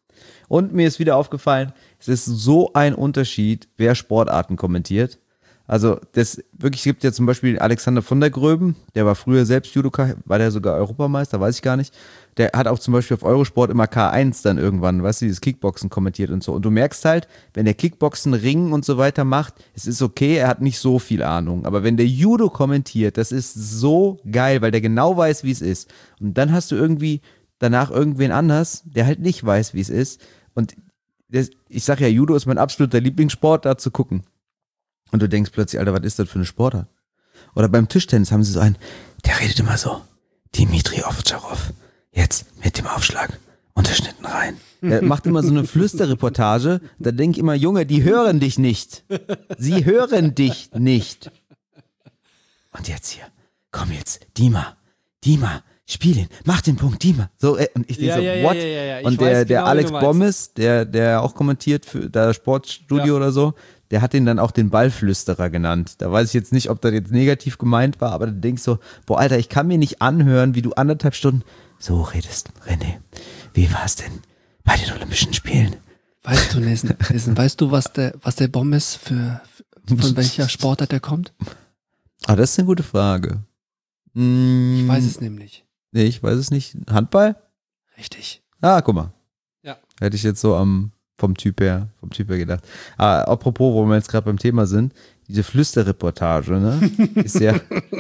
Und mir ist wieder aufgefallen, es ist so ein Unterschied, wer Sportarten kommentiert. Also das wirklich, es gibt ja zum Beispiel Alexander von der Gröben, der war früher selbst Judoka, war der sogar Europameister, weiß ich gar nicht. Der hat auch zum Beispiel auf Eurosport immer K eins dann irgendwann, weißt du, dieses Kickboxen kommentiert und so. Und du merkst halt, wenn der Kickboxen, Ringen und so weiter macht, es ist okay, er hat nicht so viel Ahnung. Aber wenn der Judo kommentiert, das ist so geil, weil der genau weiß, wie es ist. Und dann hast du irgendwie danach irgendwen anders, der halt nicht weiß, wie es ist. Und das, ich sag ja, Judo ist mein absoluter Lieblingssport, da zu gucken. Und du denkst plötzlich, Alter, was ist das für eine Sportart? Oder beim Tischtennis haben sie so einen, der redet immer so, Dimitri Ovtcharov, jetzt mit dem Aufschlag, unterschnitten rein. Der macht immer so eine Flüsterreportage, da denk ich immer, Junge, die hören dich nicht. Sie hören dich nicht. Und jetzt hier, komm jetzt, Dima, Dima, spiel ihn, mach den Punkt, Dima. So, äh, und ich denke Ja, so, ja, what? ja, ja, ja. Ich Und der, weiß der genau, wie Alex du meinst. Bommes, der, der auch kommentiert für das Sportstudio Ja. oder so, der hat ihn dann auch den Ballflüsterer genannt. Da weiß ich jetzt nicht, ob das jetzt negativ gemeint war, aber du denkst so, boah, Alter, ich kann mir nicht anhören, wie du anderthalb Stunden so redest. René, wie war es denn bei den Olympischen Spielen? Weißt du, Nelson, Nelson, weißt du, was der, was der Bommes für, von welcher Sportart der kommt? Ah, das ist eine gute Frage. Hm, Ich weiß es nämlich. Nee, ich weiß es nicht. Handball? Richtig. Ah, guck mal. Ja. Hätte ich jetzt so am vom Typ her, vom Typ her gedacht. Aber apropos, wo wir jetzt gerade beim Thema sind, diese Flüsterreportage, ne? Ist ja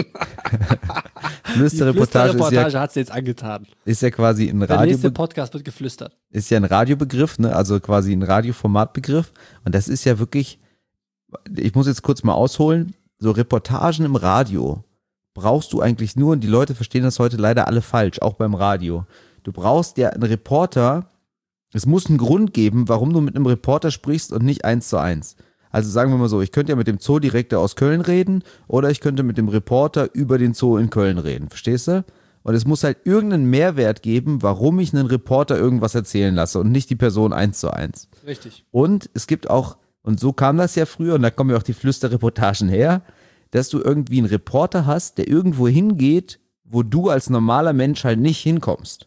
Flüsterreportage, ist ja, hat sie jetzt angetan. ist ja quasi ein Der nächste Radio, Podcast wird geflüstert. ist ja ein Radiobegriff, ne? Also quasi ein Radioformatbegriff. Und das ist ja wirklich, ich muss jetzt kurz mal ausholen, so Reportagen im Radio brauchst du eigentlich nur, und die Leute verstehen das heute leider alle falsch, auch beim Radio. Du brauchst ja einen Reporter. Es muss einen Grund geben, warum du mit einem Reporter sprichst und nicht eins zu eins. Also sagen wir mal so, ich könnte ja mit dem Zoodirektor aus Köln reden oder ich könnte mit dem Reporter über den Zoo in Köln reden, verstehst du? Und es muss halt irgendeinen Mehrwert geben, warum ich einen Reporter irgendwas erzählen lasse und nicht die Person eins zu eins. Richtig. Und es gibt auch, und so kam das ja früher, und da kommen ja auch die Flüsterreportagen her, dass du irgendwie einen Reporter hast, der irgendwo hingeht, wo du als normaler Mensch halt nicht hinkommst.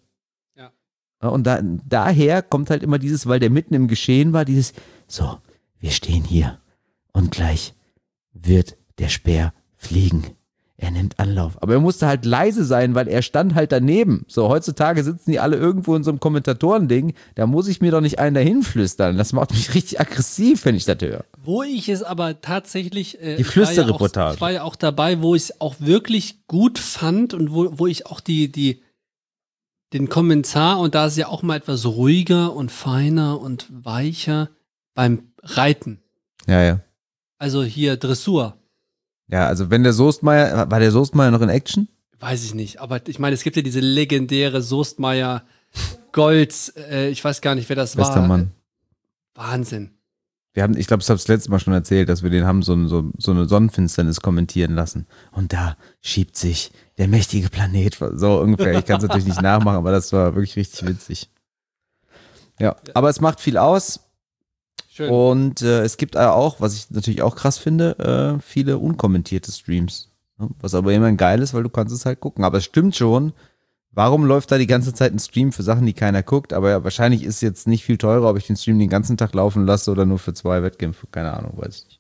Und da, daher kommt halt immer dieses, weil der mitten im Geschehen war, dieses, so, wir stehen hier und gleich wird der Speer fliegen. Er nimmt Anlauf. Aber er musste halt leise sein, weil er stand halt daneben. So, heutzutage sitzen die alle irgendwo in so einem Kommentatorending, da muss ich mir doch nicht einen dahin flüstern. Das macht mich richtig aggressiv, wenn ich das höre. Wo ich es aber tatsächlich, äh, Die Flüsterreportage. Ich war ja auch dabei, wo ich es auch wirklich gut fand und wo, wo ich auch die, die, den Kommentar, und da ist ja auch mal etwas ruhiger und feiner und weicher beim Reiten. Ja, ja. Also hier Dressur. Ja, also wenn der Soestmeier, war der Soestmeier noch in Action? Weiß ich nicht, aber ich meine, es gibt ja diese legendäre Soestmeier Gold, äh, ich weiß gar nicht, wer das Bester war. Mann. Wahnsinn. Wir haben, ich glaube, ich habe es letztes Mal schon erzählt, dass wir den haben so, so, so eine Sonnenfinsternis kommentieren lassen. Und da schiebt sich der mächtige Planet, so ungefähr. Ich kann es natürlich nicht nachmachen, aber das war wirklich richtig witzig. Ja, aber es macht viel aus. Schön. Und äh, es gibt auch, was ich natürlich auch krass finde, äh, viele unkommentierte Streams. Ne? Was aber immer geil ist, weil du kannst es halt gucken. Aber es stimmt schon, warum läuft da die ganze Zeit ein Stream für Sachen, die keiner guckt? Aber ja, wahrscheinlich ist es jetzt nicht viel teurer, ob ich den Stream den ganzen Tag laufen lasse oder nur für zwei Wettkämpfe. Keine Ahnung, weiß ich nicht.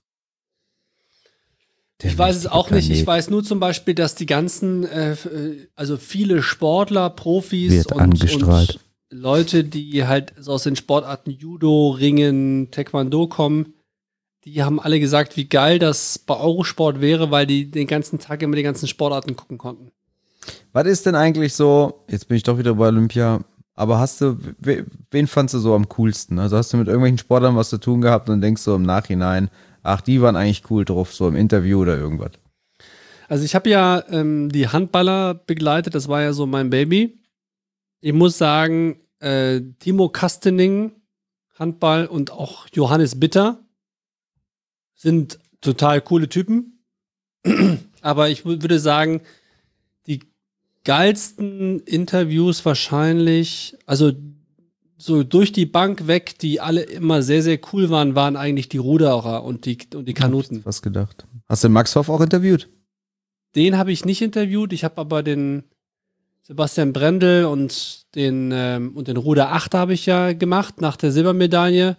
Der Ich weiß es auch Planet nicht. Ich weiß nur zum Beispiel, dass die ganzen, äh, also viele Sportler, Profis wird und, angestrahlt. und Leute, die halt so aus den Sportarten Judo, Ringen, Taekwondo kommen, die haben alle gesagt, wie geil das bei Eurosport wäre, weil die den ganzen Tag immer die ganzen Sportarten gucken konnten. Was ist denn eigentlich so, jetzt bin ich doch wieder bei Olympia, aber hast du, wen fandst du so am coolsten? Also hast du mit irgendwelchen Sportlern was zu tun gehabt und denkst so im Nachhinein, ach, die waren eigentlich cool drauf, so im Interview oder irgendwas? Also ich habe ja ähm, die Handballer begleitet, das war ja so mein Baby. Ich muss sagen, äh, Timo Kastening, Handball, und auch Johannes Bitter sind total coole Typen. Aber ich w- würde sagen, die geilsten Interviews wahrscheinlich, also so durch die Bank weg, die alle immer sehr, sehr cool waren, waren eigentlich die Ruderer und die, und die Kanuten. Was gedacht. Hast du den Max Hoff auch interviewt? Den habe ich nicht interviewt, ich habe aber den Sebastian Brendel und den, ähm, und den Ruder Achter habe ich ja gemacht, nach der Silbermedaille.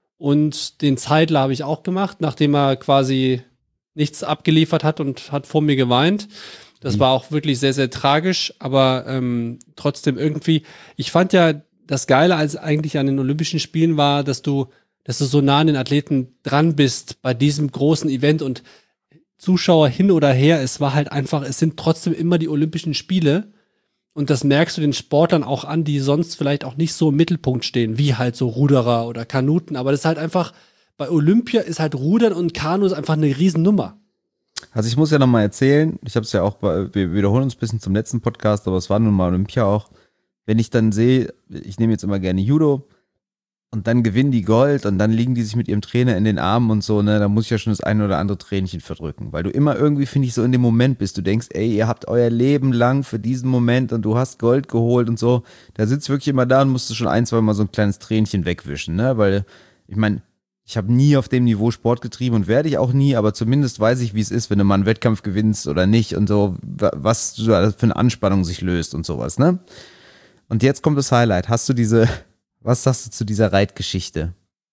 Und den Zeidler habe ich auch gemacht, nachdem er quasi nichts abgeliefert hat und hat vor mir geweint. Das mhm. war auch wirklich sehr, sehr tragisch, aber ähm, trotzdem irgendwie, ich fand ja, das Geile als eigentlich an den Olympischen Spielen war, dass du, dass du so nah an den Athleten dran bist bei diesem großen Event und Zuschauer hin oder her, es war halt einfach, es sind trotzdem immer die Olympischen Spiele und das merkst du den Sportlern auch an, die sonst vielleicht auch nicht so im Mittelpunkt stehen, wie halt so Ruderer oder Kanuten, aber das ist halt einfach, bei Olympia ist halt Rudern und Kanu ist einfach eine Riesennummer. Also ich muss ja nochmal erzählen, ich habe es ja auch, bei, wir wiederholen uns ein bisschen zum letzten Podcast, aber es war nun mal Olympia auch, wenn ich dann sehe, ich nehme jetzt immer gerne Judo und dann gewinnen die Gold und dann liegen die sich mit ihrem Trainer in den Armen und so, ne, da muss ich ja schon das eine oder andere Tränchen verdrücken, weil du immer irgendwie, finde ich, so in dem Moment bist, du denkst, ey, ihr habt euer Leben lang für diesen Moment und du hast Gold geholt und so, da sitzt wirklich immer da und musst du schon ein, zwei Mal so ein kleines Tränchen wegwischen, ne, weil, ich meine, ich habe nie auf dem Niveau Sport getrieben und werde ich auch nie, aber zumindest weiß ich, wie es ist, wenn du mal einen Wettkampf gewinnst oder nicht und so, was für eine Anspannung sich löst und sowas, ne? Und jetzt kommt das Highlight. Hast du diese, was sagst du zu dieser Reitgeschichte?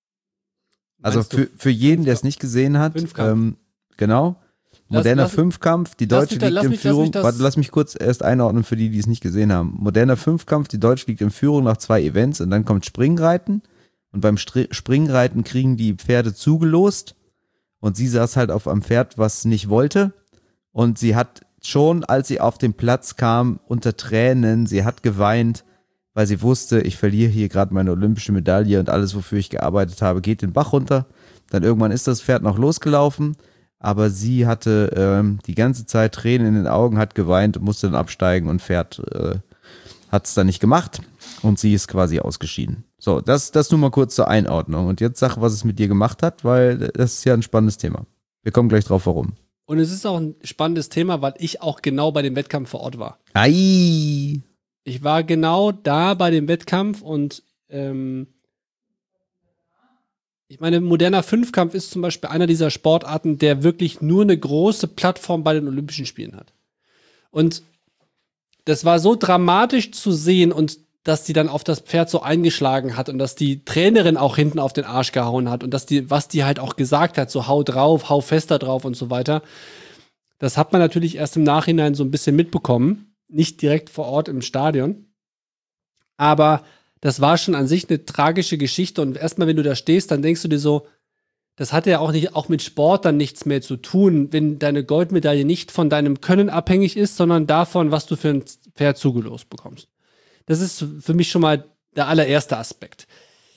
Also für, für jeden, der es nicht gesehen hat, ähm, genau, moderner lass, lass, Fünfkampf, die Deutsche liegt in Führung, warte, lass mich kurz erst einordnen für die, die es nicht gesehen haben. Moderner Fünfkampf, die Deutsche liegt in Führung nach zwei Events und dann kommt Springreiten. Und beim Str- Springreiten kriegen die Pferde zugelost und sie saß halt auf einem Pferd, was nicht wollte und sie hat schon, als sie auf den Platz kam, unter Tränen, sie hat geweint, weil sie wusste, ich verliere hier gerade meine olympische Medaille und alles, wofür ich gearbeitet habe, geht den Bach runter. Dann irgendwann ist das Pferd noch losgelaufen, aber sie hatte ähm, die ganze Zeit Tränen in den Augen, hat geweint und musste dann absteigen und Pferd äh, hat es dann nicht gemacht und sie ist quasi ausgeschieden. So, das, das nur mal kurz zur Einordnung. Und jetzt sag, was es mit dir gemacht hat, weil das ist ja ein spannendes Thema. Wir kommen gleich drauf, warum. Und es ist auch ein spannendes Thema, weil ich auch genau bei dem Wettkampf vor Ort war. Ei! Ich war genau da bei dem Wettkampf und ähm, ich meine, moderner Fünfkampf ist zum Beispiel einer dieser Sportarten, der wirklich nur eine große Plattform bei den Olympischen Spielen hat. Und das war so dramatisch zu sehen und dass die dann auf das Pferd so eingeschlagen hat und dass die Trainerin auch hinten auf den Arsch gehauen hat und dass die, was die halt auch gesagt hat, so hau drauf, hau fester drauf und so weiter. Das hat man natürlich erst im Nachhinein so ein bisschen mitbekommen, nicht direkt vor Ort im Stadion. Aber das war schon an sich eine tragische Geschichte und erstmal, wenn du da stehst, dann denkst du dir so, das hat ja auch nicht, auch mit Sport dann nichts mehr zu tun, wenn deine Goldmedaille nicht von deinem Können abhängig ist, sondern davon, was du für ein Pferd zugelost bekommst. Das ist für mich schon mal der allererste Aspekt.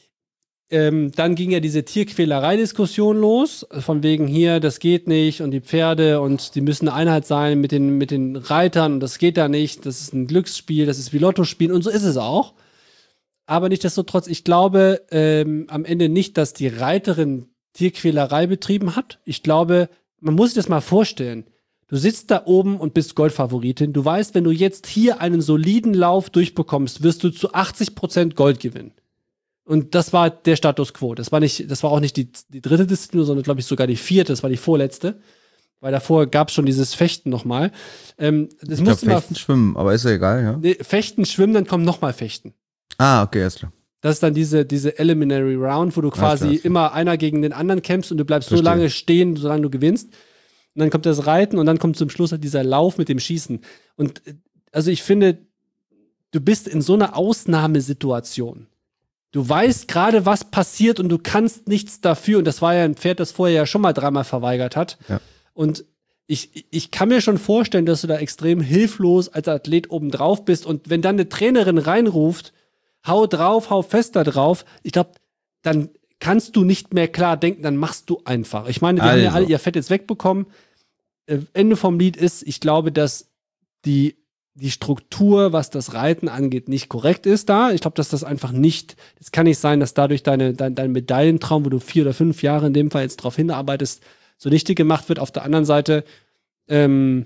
Ähm, dann ging ja diese Tierquälerei-Diskussion los, von wegen hier, das geht nicht und die Pferde und die müssen eine Einheit sein mit den, mit den Reitern und das geht da nicht, das ist ein Glücksspiel, das ist wie Lottospiel und so ist es auch. Aber nichtsdestotrotz, ich glaube ähm, am Ende nicht, dass die Reiterin Tierquälerei betrieben hat. Ich glaube, man muss sich das mal vorstellen. Du sitzt da oben und bist Goldfavoritin. Du weißt, wenn du jetzt hier einen soliden Lauf durchbekommst, wirst du zu achtzig Prozent Gold gewinnen. Und das war der Status quo. Das war nicht, das war auch nicht die, die dritte Disziplin, sondern glaube ich sogar die vierte. Das war die vorletzte. Weil davor gab es schon dieses Fechten nochmal. Ähm, das ich glaube, Fechten, Schwimmen, aber ist ja egal, ja. Nee, Fechten, Schwimmen, dann kommt nochmal Fechten. Ah, okay, ist klar. Das ist dann diese, diese Eliminary Round, wo du quasi klar, immer einer gegen den anderen kämpfst und du bleibst Verstehe. so lange stehen, solange du gewinnst. Und dann kommt das Reiten und dann kommt zum Schluss halt dieser Lauf mit dem Schießen. Und also ich finde, du bist in so einer Ausnahmesituation. Du weißt gerade, was passiert und du kannst nichts dafür. Und das war ja ein Pferd, das vorher ja schon mal dreimal verweigert hat. Ja. Und ich, ich kann mir schon vorstellen, dass du da extrem hilflos als Athlet oben drauf bist. Und wenn dann eine Trainerin reinruft, hau drauf, hau fester drauf, ich glaube, dann kannst du nicht mehr klar denken, dann machst du einfach. Ich meine, die also. haben ja alle ihr Fett jetzt wegbekommen. Ende vom Lied ist, ich glaube, dass die, die Struktur, was das Reiten angeht, nicht korrekt ist da. Ich glaube, dass das einfach nicht, es kann nicht sein, dass dadurch deine, dein, dein Medaillentraum, wo du vier oder fünf Jahre in dem Fall jetzt drauf hinarbeitest, so richtig gemacht wird. Auf der anderen Seite, ähm,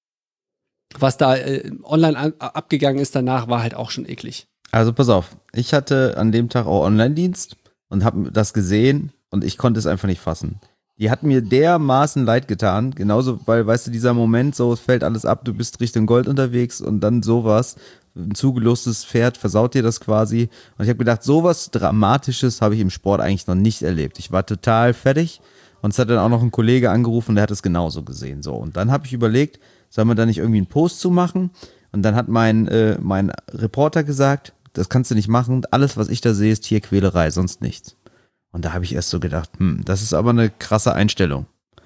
was da äh, online an, abgegangen ist danach, war halt auch schon eklig. Also pass auf, ich hatte an dem Tag auch Online-Dienst und habe das gesehen und ich konnte es einfach nicht fassen. Die hat mir dermaßen leid getan. Genauso, weil, weißt du, dieser Moment, so, es fällt alles ab, du bist Richtung Gold unterwegs und dann sowas. Ein zugelostes Pferd versaut dir das quasi. Und ich habe gedacht, sowas Dramatisches habe ich im Sport eigentlich noch nicht erlebt. Ich war total fertig. Und es hat dann auch noch ein Kollege angerufen, der hat es genauso gesehen. So. Und dann habe ich überlegt, soll man da nicht irgendwie einen Post zu machen? Und dann hat mein, äh, mein Reporter gesagt, das kannst du nicht machen. Alles, was ich da sehe, ist Tierquälerei, sonst nichts. Und da habe ich erst so gedacht, hm, das ist aber eine krasse Einstellung.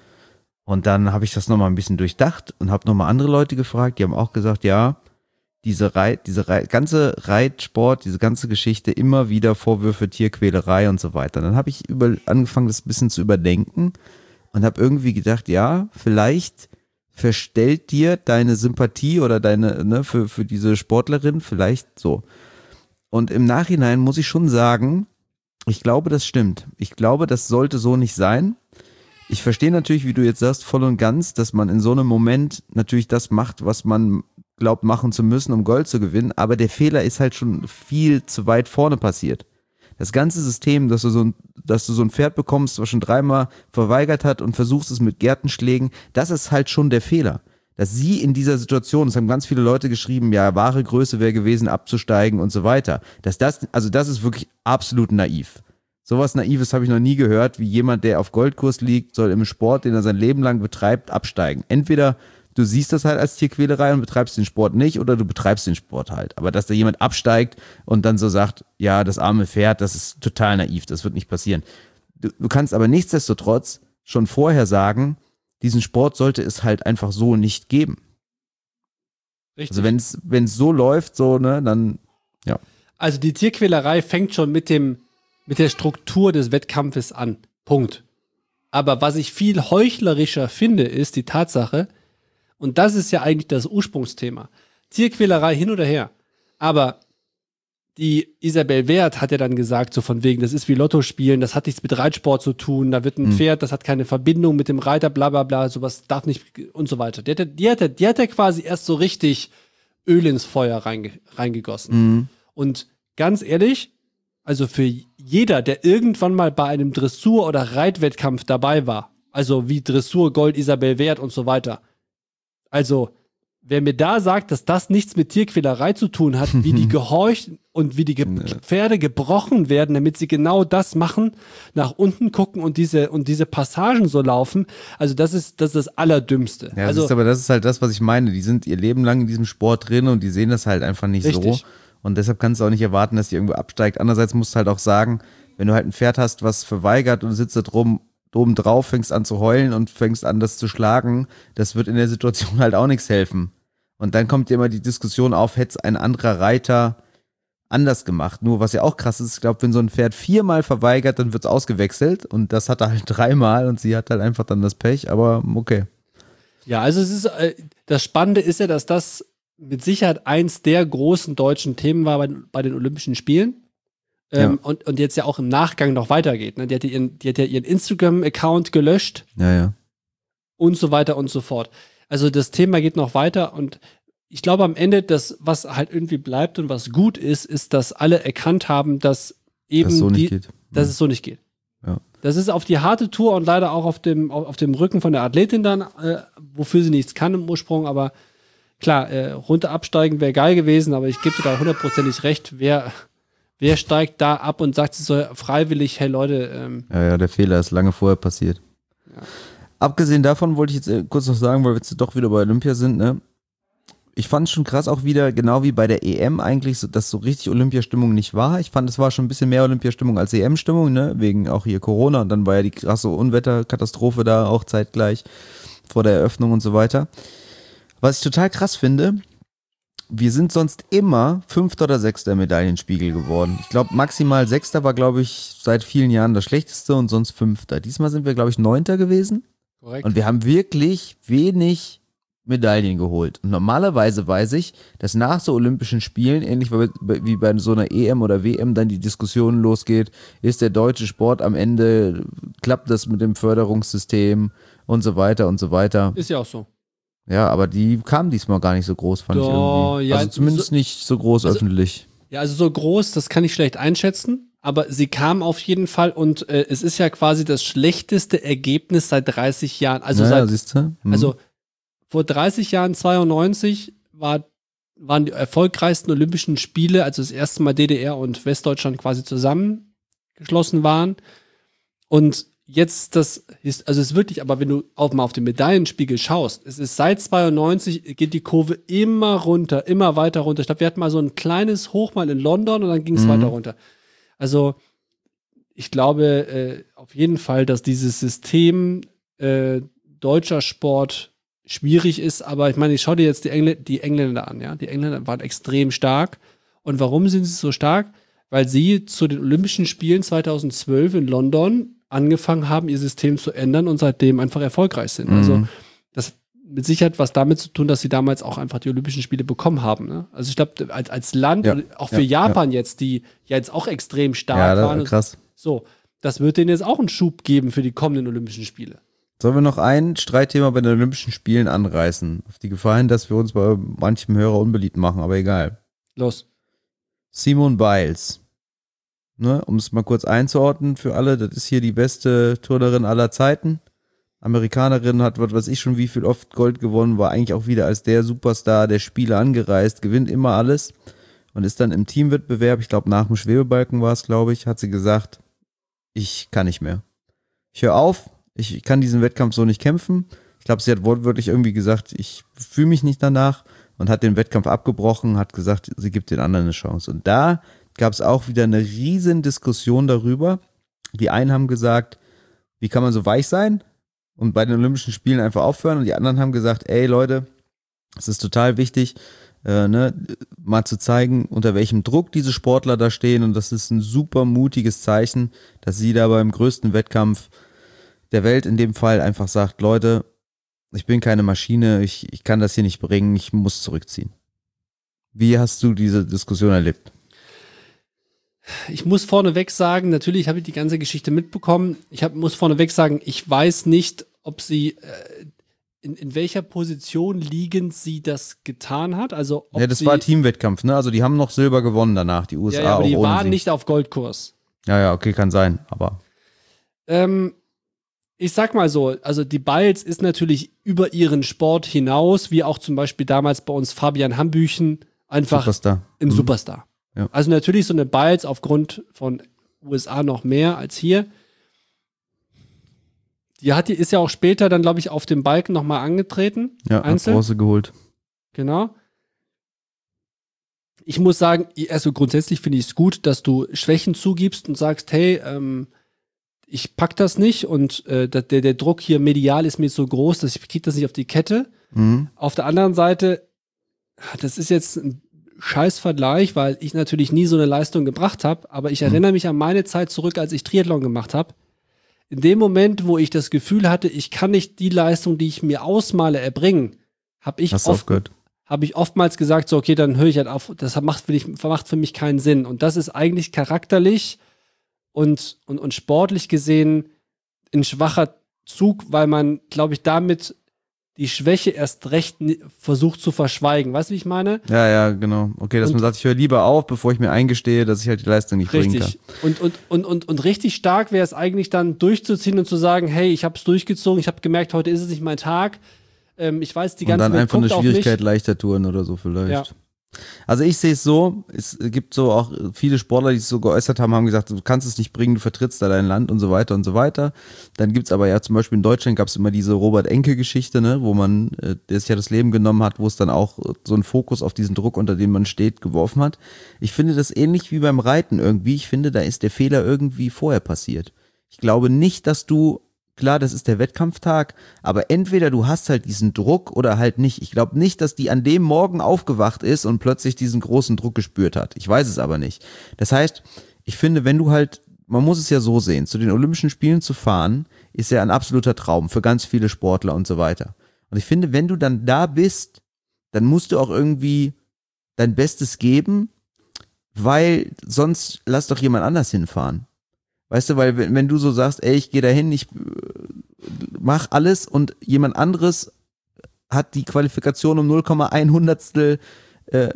Und dann habe ich das nochmal ein bisschen durchdacht und habe nochmal andere Leute gefragt, die haben auch gesagt, ja, diese, Reit, diese Reit, ganze Reitsport, diese ganze Geschichte, immer wieder Vorwürfe, Tierquälerei und so weiter. Dann habe ich über, angefangen, das ein bisschen zu überdenken und habe irgendwie gedacht, ja, vielleicht verstellt dir deine Sympathie oder deine, ne, für, für diese Sportlerin vielleicht so. Und im Nachhinein muss ich schon sagen, ich glaube, das stimmt. Ich glaube, das sollte so nicht sein. Ich verstehe natürlich, wie du jetzt sagst, voll und ganz, dass man in so einem Moment natürlich das macht, was man glaubt machen zu müssen, um Gold zu gewinnen. Aber der Fehler ist halt schon viel zu weit vorne passiert. Das ganze System, dass du so ein, dass du so ein Pferd bekommst, was schon dreimal verweigert hat und versuchst es mit Gertenschlägen, das ist halt schon der Fehler. Dass sie in dieser Situation, das haben ganz viele Leute geschrieben, ja, wahre Größe wäre gewesen, abzusteigen und so weiter. Dass das, also das ist wirklich absolut naiv. Sowas Naives habe ich noch nie gehört, wie jemand, der auf Goldkurs liegt, soll im Sport, den er sein Leben lang betreibt, absteigen. Entweder du siehst das halt als Tierquälerei und betreibst den Sport nicht, oder du betreibst den Sport halt. Aber dass da jemand absteigt und dann so sagt, ja, das arme Pferd, das ist total naiv, das wird nicht passieren. Du, du kannst aber nichtsdestotrotz schon vorher sagen, diesen Sport sollte es halt einfach so nicht geben. Richtig. Also wenn es wenn es so läuft, so, ne, dann, ja. Also die Tierquälerei fängt schon mit dem, mit der Struktur des Wettkampfes an. Punkt. Aber was ich viel heuchlerischer finde, ist die Tatsache, und das ist ja eigentlich das Ursprungsthema. Tierquälerei hin oder her. Aber die Isabel Wert hat ja dann gesagt, so von wegen, das ist wie Lotto spielen, das hat nichts mit Reitsport zu tun, da wird ein mhm. Pferd, das hat keine Verbindung mit dem Reiter, bla bla bla, sowas darf nicht und so weiter. Die hat, die hat, die hat ja quasi erst so richtig Öl ins Feuer reinge, reingegossen. Mhm. Und ganz ehrlich, also für jeder, der irgendwann mal bei einem Dressur- oder Reitwettkampf dabei war, also wie Dressur, Gold, Isabel Wert und so weiter, also wer mir da sagt, dass das nichts mit Tierquälerei zu tun hat, wie die gehorcht und wie die Ge- nee. Pferde gebrochen werden, damit sie genau das machen, nach unten gucken und diese und diese Passagen so laufen, also das ist das, ist das Allerdümmste. Ja, also, das ist, aber das ist halt das, was ich meine. Die sind ihr Leben lang in diesem Sport drin und die sehen das halt einfach nicht richtig. So. Und deshalb kannst du auch nicht erwarten, dass die irgendwo absteigt. Andererseits musst du halt auch sagen, wenn du halt ein Pferd hast, was verweigert und sitzt da drum, oben drauf, fängst an zu heulen und fängst an, das zu schlagen, das wird in der Situation halt auch nichts helfen. Und dann kommt ja immer die Diskussion auf, hätte es ein anderer Reiter anders gemacht. Nur was ja auch krass ist, ich glaube, wenn so ein Pferd viermal verweigert, dann wird es ausgewechselt und das hat er halt dreimal und sie hat halt einfach dann das Pech, aber okay. Ja, also es ist, äh, das Spannende ist ja, dass das mit Sicherheit eins der großen deutschen Themen war bei, bei den Olympischen Spielen. Ähm, ja. und, und jetzt ja auch im Nachgang noch weitergeht. Ne? Die hat ja ihren, die hat ja ihren Instagram-Account gelöscht. Ja, ja. Und so weiter und so fort. Also das Thema geht noch weiter und ich glaube am Ende, das, was halt irgendwie bleibt und was gut ist, ist, dass alle erkannt haben, dass eben das so nicht die, geht. dass ja. es so nicht geht. Ja. Das ist auf die harte Tour und leider auch auf dem, auf, auf dem Rücken von der Athletin dann, äh, wofür sie nichts kann im Ursprung, aber klar, äh, runter absteigen wäre geil gewesen, aber ich gebe dir da hundertprozentig recht, wer Wer steigt da ab und sagt so freiwillig, hey Leute. Ähm, ja, ja, der Fehler ist lange vorher passiert. Ja. Abgesehen davon wollte ich jetzt kurz noch sagen, weil wir jetzt doch wieder bei Olympia sind, ne? Ich fand es schon krass auch wieder, genau wie bei der E M eigentlich, so, dass so richtig Olympiastimmung nicht war. Ich fand, es war schon ein bisschen mehr Olympiastimmung als E M-Stimmung, ne? Wegen auch hier Corona und dann war ja die krasse Unwetterkatastrophe da auch zeitgleich vor der Eröffnung und so weiter. Was ich total krass finde, wir sind sonst immer Fünfter oder Sechster im Medaillenspiegel geworden. Ich glaube, maximal Sechster war, glaube ich, seit vielen Jahren das Schlechteste und sonst Fünfter. Diesmal sind wir, glaube ich, Neunter gewesen. Korrekt. Und wir haben wirklich wenig Medaillen geholt. Und normalerweise weiß ich, dass nach so Olympischen Spielen, ähnlich wie bei so einer E M oder W M, dann die Diskussion losgeht, ist der deutsche Sport am Ende, klappt das mit dem Förderungssystem und so weiter und so weiter. Ist ja auch so. Ja, aber die kam diesmal gar nicht so groß, fand Doch, ich irgendwie. ja, also zumindest so, nicht so groß also, öffentlich. Ja, also so groß, das kann ich schlecht einschätzen. aber sie kam auf jeden Fall und äh, es ist ja quasi das schlechteste Ergebnis seit dreißig Jahren. Also, naja, seit, siehst du? Mhm. also vor dreißig Jahren, zweiundneunzig, war, waren die erfolgreichsten Olympischen Spiele, also das erste Mal D D R und Westdeutschland quasi zusammengeschlossen waren. Und jetzt das ist, also es ist wirklich, aber wenn du auch mal auf den Medaillenspiegel schaust, es ist seit zweiundneunzig geht die Kurve immer runter, immer weiter runter. Ich glaube, wir hatten mal so ein kleines Hoch mal in London und dann ging es mhm. weiter runter. Also ich glaube äh, auf jeden Fall, dass dieses System äh, deutscher Sport schwierig ist, aber ich meine, ich schau dir jetzt die, Engl- die Engländer an, ja. Die Engländer waren extrem stark. Und warum sind sie so stark? Weil sie zu den Olympischen Spielen zweitausendzwölf in London angefangen haben, ihr System zu ändern und seitdem einfach erfolgreich sind. Mhm. Also das hat mit Sicherheit was damit zu tun, dass sie damals auch einfach die Olympischen Spiele bekommen haben. Ne? Also ich glaube, als, als Land, ja, auch für ja, Japan ja. jetzt, die ja jetzt auch extrem stark ja, das, waren. Krass. So, das wird denen jetzt auch einen Schub geben für die kommenden Olympischen Spiele. Sollen wir noch ein Streitthema bei den Olympischen Spielen anreißen? Auf die Gefahr hin, dass wir uns bei manchem Hörer unbeliebt machen, aber egal. Los. Simone Biles. Ne, um es mal kurz einzuordnen für alle, das ist hier die beste Turnerin aller Zeiten. Amerikanerin, hat, was weiß ich schon, wie viel oft Gold gewonnen, war eigentlich auch wieder als der Superstar der Spiele angereist, gewinnt immer alles und ist dann im Teamwettbewerb, ich glaube nach dem Schwebebalken war es, glaube ich, hat sie gesagt, ich kann nicht mehr. Ich höre auf, ich kann diesen Wettkampf so nicht kämpfen. Ich glaube, sie hat wortwörtlich irgendwie gesagt, ich fühle mich nicht danach und hat den Wettkampf abgebrochen, hat gesagt, sie gibt den anderen eine Chance. Und da gab es auch wieder eine riesen Diskussion darüber. Die einen haben gesagt, wie kann man so weich sein und bei den Olympischen Spielen einfach aufhören? Und die anderen haben gesagt, ey Leute, es ist total wichtig, äh, ne, mal zu zeigen, unter welchem Druck diese Sportler da stehen. Und das ist ein super mutiges Zeichen, dass sie da beim größten Wettkampf der Welt in dem Fall einfach sagt, Leute, ich bin keine Maschine, ich, ich kann das hier nicht bringen, ich muss zurückziehen. Wie hast du diese Diskussion erlebt? Ich muss vorneweg sagen, natürlich habe ich die ganze Geschichte mitbekommen. Ich hab, muss vorneweg sagen, ich weiß nicht, ob sie, äh, in, in welcher Position liegend sie das getan hat. Also, ob ja, das sie, war Teamwettkampf, ne? Also die haben noch Silber gewonnen danach, die U S A. Ja, ja, aber auch die ohne waren sie. nicht auf Goldkurs. Ja, ja, okay, kann sein, aber. Ähm, ich sag mal so, also die Biles ist natürlich über ihren Sport hinaus, wie auch zum Beispiel damals bei uns Fabian Hambüchen, einfach Superstar. ein Mhm. Superstar. Ja. Also natürlich so eine Biles aufgrund von U S A noch mehr als hier. Die hat die ist ja auch später dann, glaube ich, auf dem Balken nochmal angetreten. Ja, hat Bronze geholt. Genau. Ich muss sagen, also grundsätzlich finde ich es gut, dass du Schwächen zugibst und sagst, hey, ähm, ich pack das nicht und äh, der, der Druck hier medial ist mir so groß, dass ich kriege das nicht auf die Kette. Mhm. Auf der anderen Seite, das ist jetzt ein scheiß Vergleich, weil ich natürlich nie so eine Leistung gebracht habe, aber ich erinnere mich an meine Zeit zurück, als ich Triathlon gemacht habe. In dem Moment, wo ich das Gefühl hatte, ich kann nicht die Leistung, die ich mir ausmale, erbringen, habe ich, oft, hab ich oftmals gesagt, so okay, dann höre ich halt auf, das macht für, mich, macht für mich keinen Sinn. Und das ist eigentlich charakterlich und, und, und sportlich gesehen ein schwacher Zug, weil man, glaube ich, damit die Schwäche erst recht versucht zu verschweigen. Weißt du, wie ich meine? Ja, ja, genau. Okay, dass und, man sagt, ich höre lieber auf, bevor ich mir eingestehe, dass ich halt die Leistung nicht richtig. bringen kann. Und, und, und, und, und richtig stark wäre es eigentlich dann durchzuziehen und zu sagen, hey, ich habe es durchgezogen, ich habe gemerkt, heute ist es nicht mein Tag. Ähm, ich weiß, die ganze Und dann Welt einfach eine guckt Schwierigkeit leichter touren oder so vielleicht. Ja. Also ich sehe es so, es gibt so auch viele Sportler, die es so geäußert haben, haben gesagt, du kannst es nicht bringen, du vertrittst da dein Land und so weiter und so weiter. Dann gibt's aber ja zum Beispiel in Deutschland gab es immer diese Robert-Enke-Geschichte, ne, wo man, der sich ja das Leben genommen hat, wo es dann auch so einen Fokus auf diesen Druck, unter dem man steht, geworfen hat. Ich finde das ähnlich wie beim Reiten irgendwie. Ich finde, da ist der Fehler irgendwie vorher passiert. Ich glaube nicht, dass du klar, das ist der Wettkampftag, aber entweder du hast halt diesen Druck oder halt nicht. Ich glaube nicht, dass die an dem Morgen aufgewacht ist und plötzlich diesen großen Druck gespürt hat. Ich weiß es aber nicht. Das heißt, ich finde, wenn du halt, man muss es ja so sehen, zu den Olympischen Spielen zu fahren, ist ja ein absoluter Traum für ganz viele Sportler und so weiter. Und ich finde, wenn du dann da bist, dann musst du auch irgendwie dein Bestes geben, weil sonst lass doch jemand anders hinfahren. Weißt du, weil wenn, wenn du so sagst, ey, ich gehe da hin, ich mach alles und jemand anderes hat die Qualifikation um null Komma ein Hundertstel äh,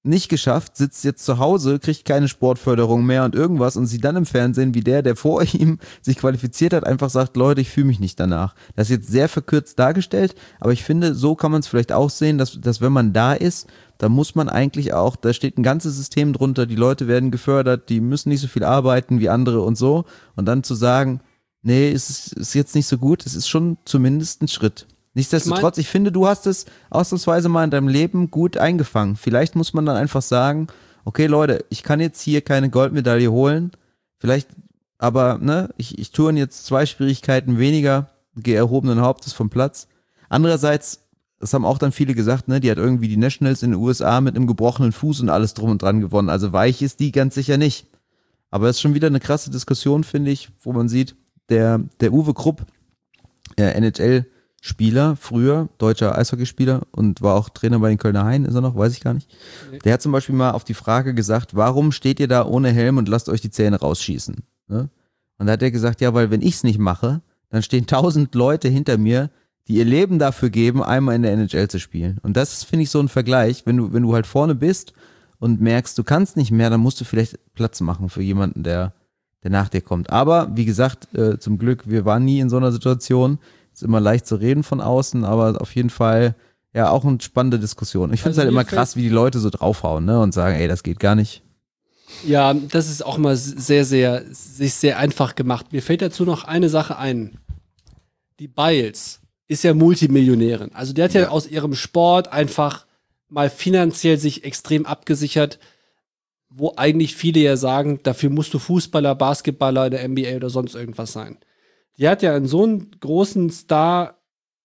nicht geschafft, sitzt jetzt zu Hause, kriegt keine Sportförderung mehr und irgendwas und sieht dann im Fernsehen, wie der, der vor ihm sich qualifiziert hat, einfach sagt, Leute, ich fühle mich nicht danach. Das ist jetzt sehr verkürzt dargestellt, aber ich finde, so kann man es vielleicht auch sehen, dass, dass wenn man da ist, da muss man eigentlich auch, da steht ein ganzes System drunter, die Leute werden gefördert, die müssen nicht so viel arbeiten wie andere und so und dann zu sagen, nee, es ist, ist jetzt nicht so gut, es ist schon zumindest ein Schritt. Nichtsdestotrotz, ich finde, du hast es ausnahmsweise mal in deinem Leben gut eingefangen. Vielleicht muss man dann einfach sagen, okay Leute, ich kann jetzt hier keine Goldmedaille holen, vielleicht, aber ne, ich, ich tue jetzt zwei Schwierigkeiten weniger, gehe erhobenen Hauptes vom Platz. Andererseits, das haben auch dann viele gesagt, ne, die hat irgendwie die Nationals in den U S A mit einem gebrochenen Fuß und alles drum und dran gewonnen, also weich ist die ganz sicher nicht. Aber es ist schon wieder eine krasse Diskussion, finde ich, wo man sieht, der, der Uwe Krupp, äh, N H L Spieler, früher, deutscher Eishockeyspieler und war auch Trainer bei den Kölner Haien, ist er noch, weiß ich gar nicht. Nee. Der hat zum Beispiel mal auf die Frage gesagt, warum steht ihr da ohne Helm und lasst euch die Zähne rausschießen? Ne? Und da hat er gesagt, ja, weil wenn ich's nicht mache, dann stehen tausend Leute hinter mir, die ihr Leben dafür geben, einmal in der N H L zu spielen. Und das ist, finde ich, so ein Vergleich, wenn du, wenn du halt vorne bist und merkst, du kannst nicht mehr, dann musst du vielleicht Platz machen für jemanden, der, der nach dir kommt. Aber, wie gesagt, äh, zum Glück, wir waren nie in so einer Situation. Ist immer leicht zu reden von außen, aber auf jeden Fall ja auch eine spannende Diskussion. Ich finde es also halt immer krass, wie die Leute so draufhauen, ne, und sagen, ey, das geht gar nicht. Ja, das ist auch immer sehr, sehr, sich sehr einfach gemacht. Mir fällt dazu noch eine Sache ein. Die Biles ist ja Multimillionärin. Also der hat ja, ja aus ihrem Sport einfach mal finanziell sich extrem abgesichert, wo eigentlich viele ja sagen, dafür musst du Fußballer, Basketballer in der N B A oder sonst irgendwas sein. Die hat ja einen so einen großen Star,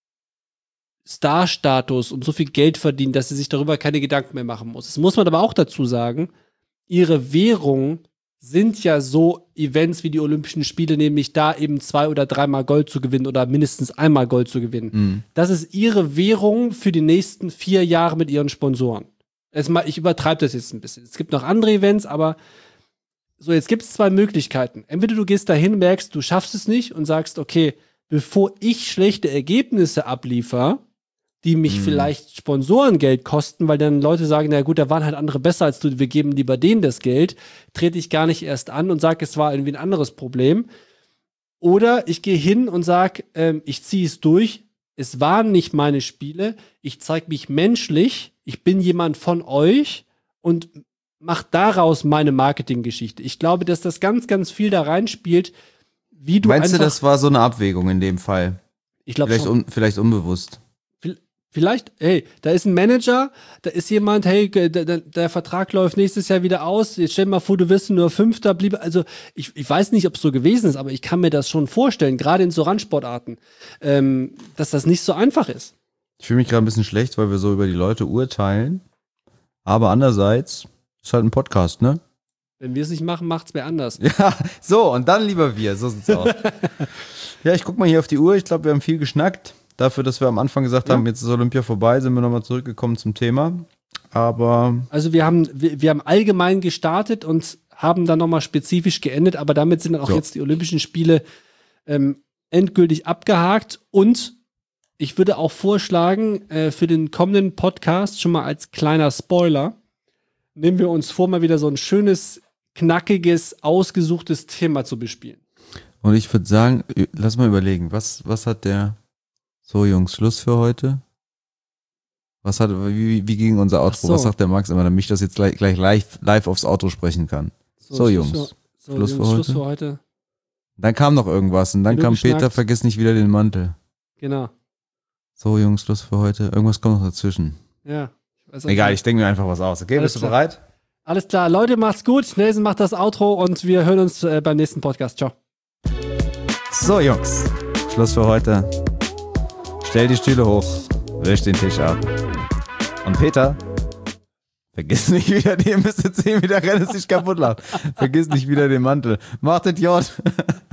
Star-Status und so viel Geld verdient, dass sie sich darüber keine Gedanken mehr machen muss. Das muss man aber auch dazu sagen, ihre Währung sind ja so Events wie die Olympischen Spiele, nämlich da eben zwei oder dreimal Gold zu gewinnen oder mindestens einmal Gold zu gewinnen. Mhm. Das ist ihre Währung für die nächsten vier Jahre mit ihren Sponsoren. Ich übertreibe das jetzt ein bisschen. Es gibt noch andere Events, aber so, jetzt gibt es zwei Möglichkeiten. Entweder du gehst dahin, merkst, du schaffst es nicht und sagst, okay, bevor ich schlechte Ergebnisse abliefer, die mich mhm. vielleicht Sponsorengeld kosten, weil dann Leute sagen, na gut, da waren halt andere besser als du, wir geben lieber denen das Geld, trete ich gar nicht erst an und sage, es war irgendwie ein anderes Problem. Oder ich gehe hin und sage, ähm, ich ziehe es durch, es waren nicht meine Spiele, ich zeige mich menschlich, ich bin jemand von euch und mach daraus meine Marketinggeschichte. Ich glaube, dass das ganz, ganz viel da reinspielt, wie du Meinst einfach... du, das war so eine Abwägung in dem Fall? Ich glaube vielleicht, un, vielleicht unbewusst. Vielleicht, hey, da ist ein Manager, da ist jemand, hey, der, der, der Vertrag läuft nächstes Jahr wieder aus, jetzt stell dir mal vor, du wirst nur Fünfter, blieb, also ich, ich weiß nicht, ob es so gewesen ist, aber ich kann mir das schon vorstellen, gerade in so Randsportarten, ähm, dass das nicht so einfach ist. Ich fühle mich gerade ein bisschen schlecht, weil wir so über die Leute urteilen, aber andererseits ist halt ein Podcast, ne? Wenn wir es nicht machen, macht's wer anders. Ja, so, und dann lieber wir, so sieht's aus. Ja, ich guck mal hier auf die Uhr, ich glaube, wir haben viel geschnackt. Dafür, dass wir am Anfang gesagt ja. haben, jetzt ist Olympia vorbei, sind wir nochmal zurückgekommen zum Thema. Aber. Also wir haben, wir, wir haben allgemein gestartet und haben dann nochmal spezifisch geendet, aber damit sind dann auch so. Jetzt die Olympischen Spiele ähm, endgültig abgehakt. Und ich würde auch vorschlagen, äh, für den kommenden Podcast, schon mal als kleiner Spoiler, nehmen wir uns vor, mal wieder so ein schönes, knackiges, ausgesuchtes Thema zu bespielen. Und ich würde sagen, lass mal überlegen, was, was hat der. So, Jungs, Schluss für heute. Was hat, wie, wie ging unser Outro? So. Was sagt der Max immer, damit ich das jetzt gleich, gleich live, live aufs Outro sprechen kann? So, so Jungs, für, so, Schluss, Jungs für Schluss für heute. Dann kam noch irgendwas und dann Genug kam geschnackt. Peter, vergiss nicht wieder den Mantel. Genau. So, Jungs, Schluss für heute. Irgendwas kommt noch dazwischen. Ja. Ich weiß Egal, nicht. Ich denke mir einfach was aus. Okay, Alles bist du klar. bereit? Alles klar, Leute, macht's gut. Nelson macht das Outro und wir hören uns äh, beim nächsten Podcast. Ciao. So, Jungs, Schluss für heute. Stell die Stühle hoch, wisch den Tisch ab. Und Peter, vergiss nicht wieder, ihr müsst jetzt sehen, wie der Rennes sich kaputt lacht. Vergiss nicht wieder den Mantel. Macht den J.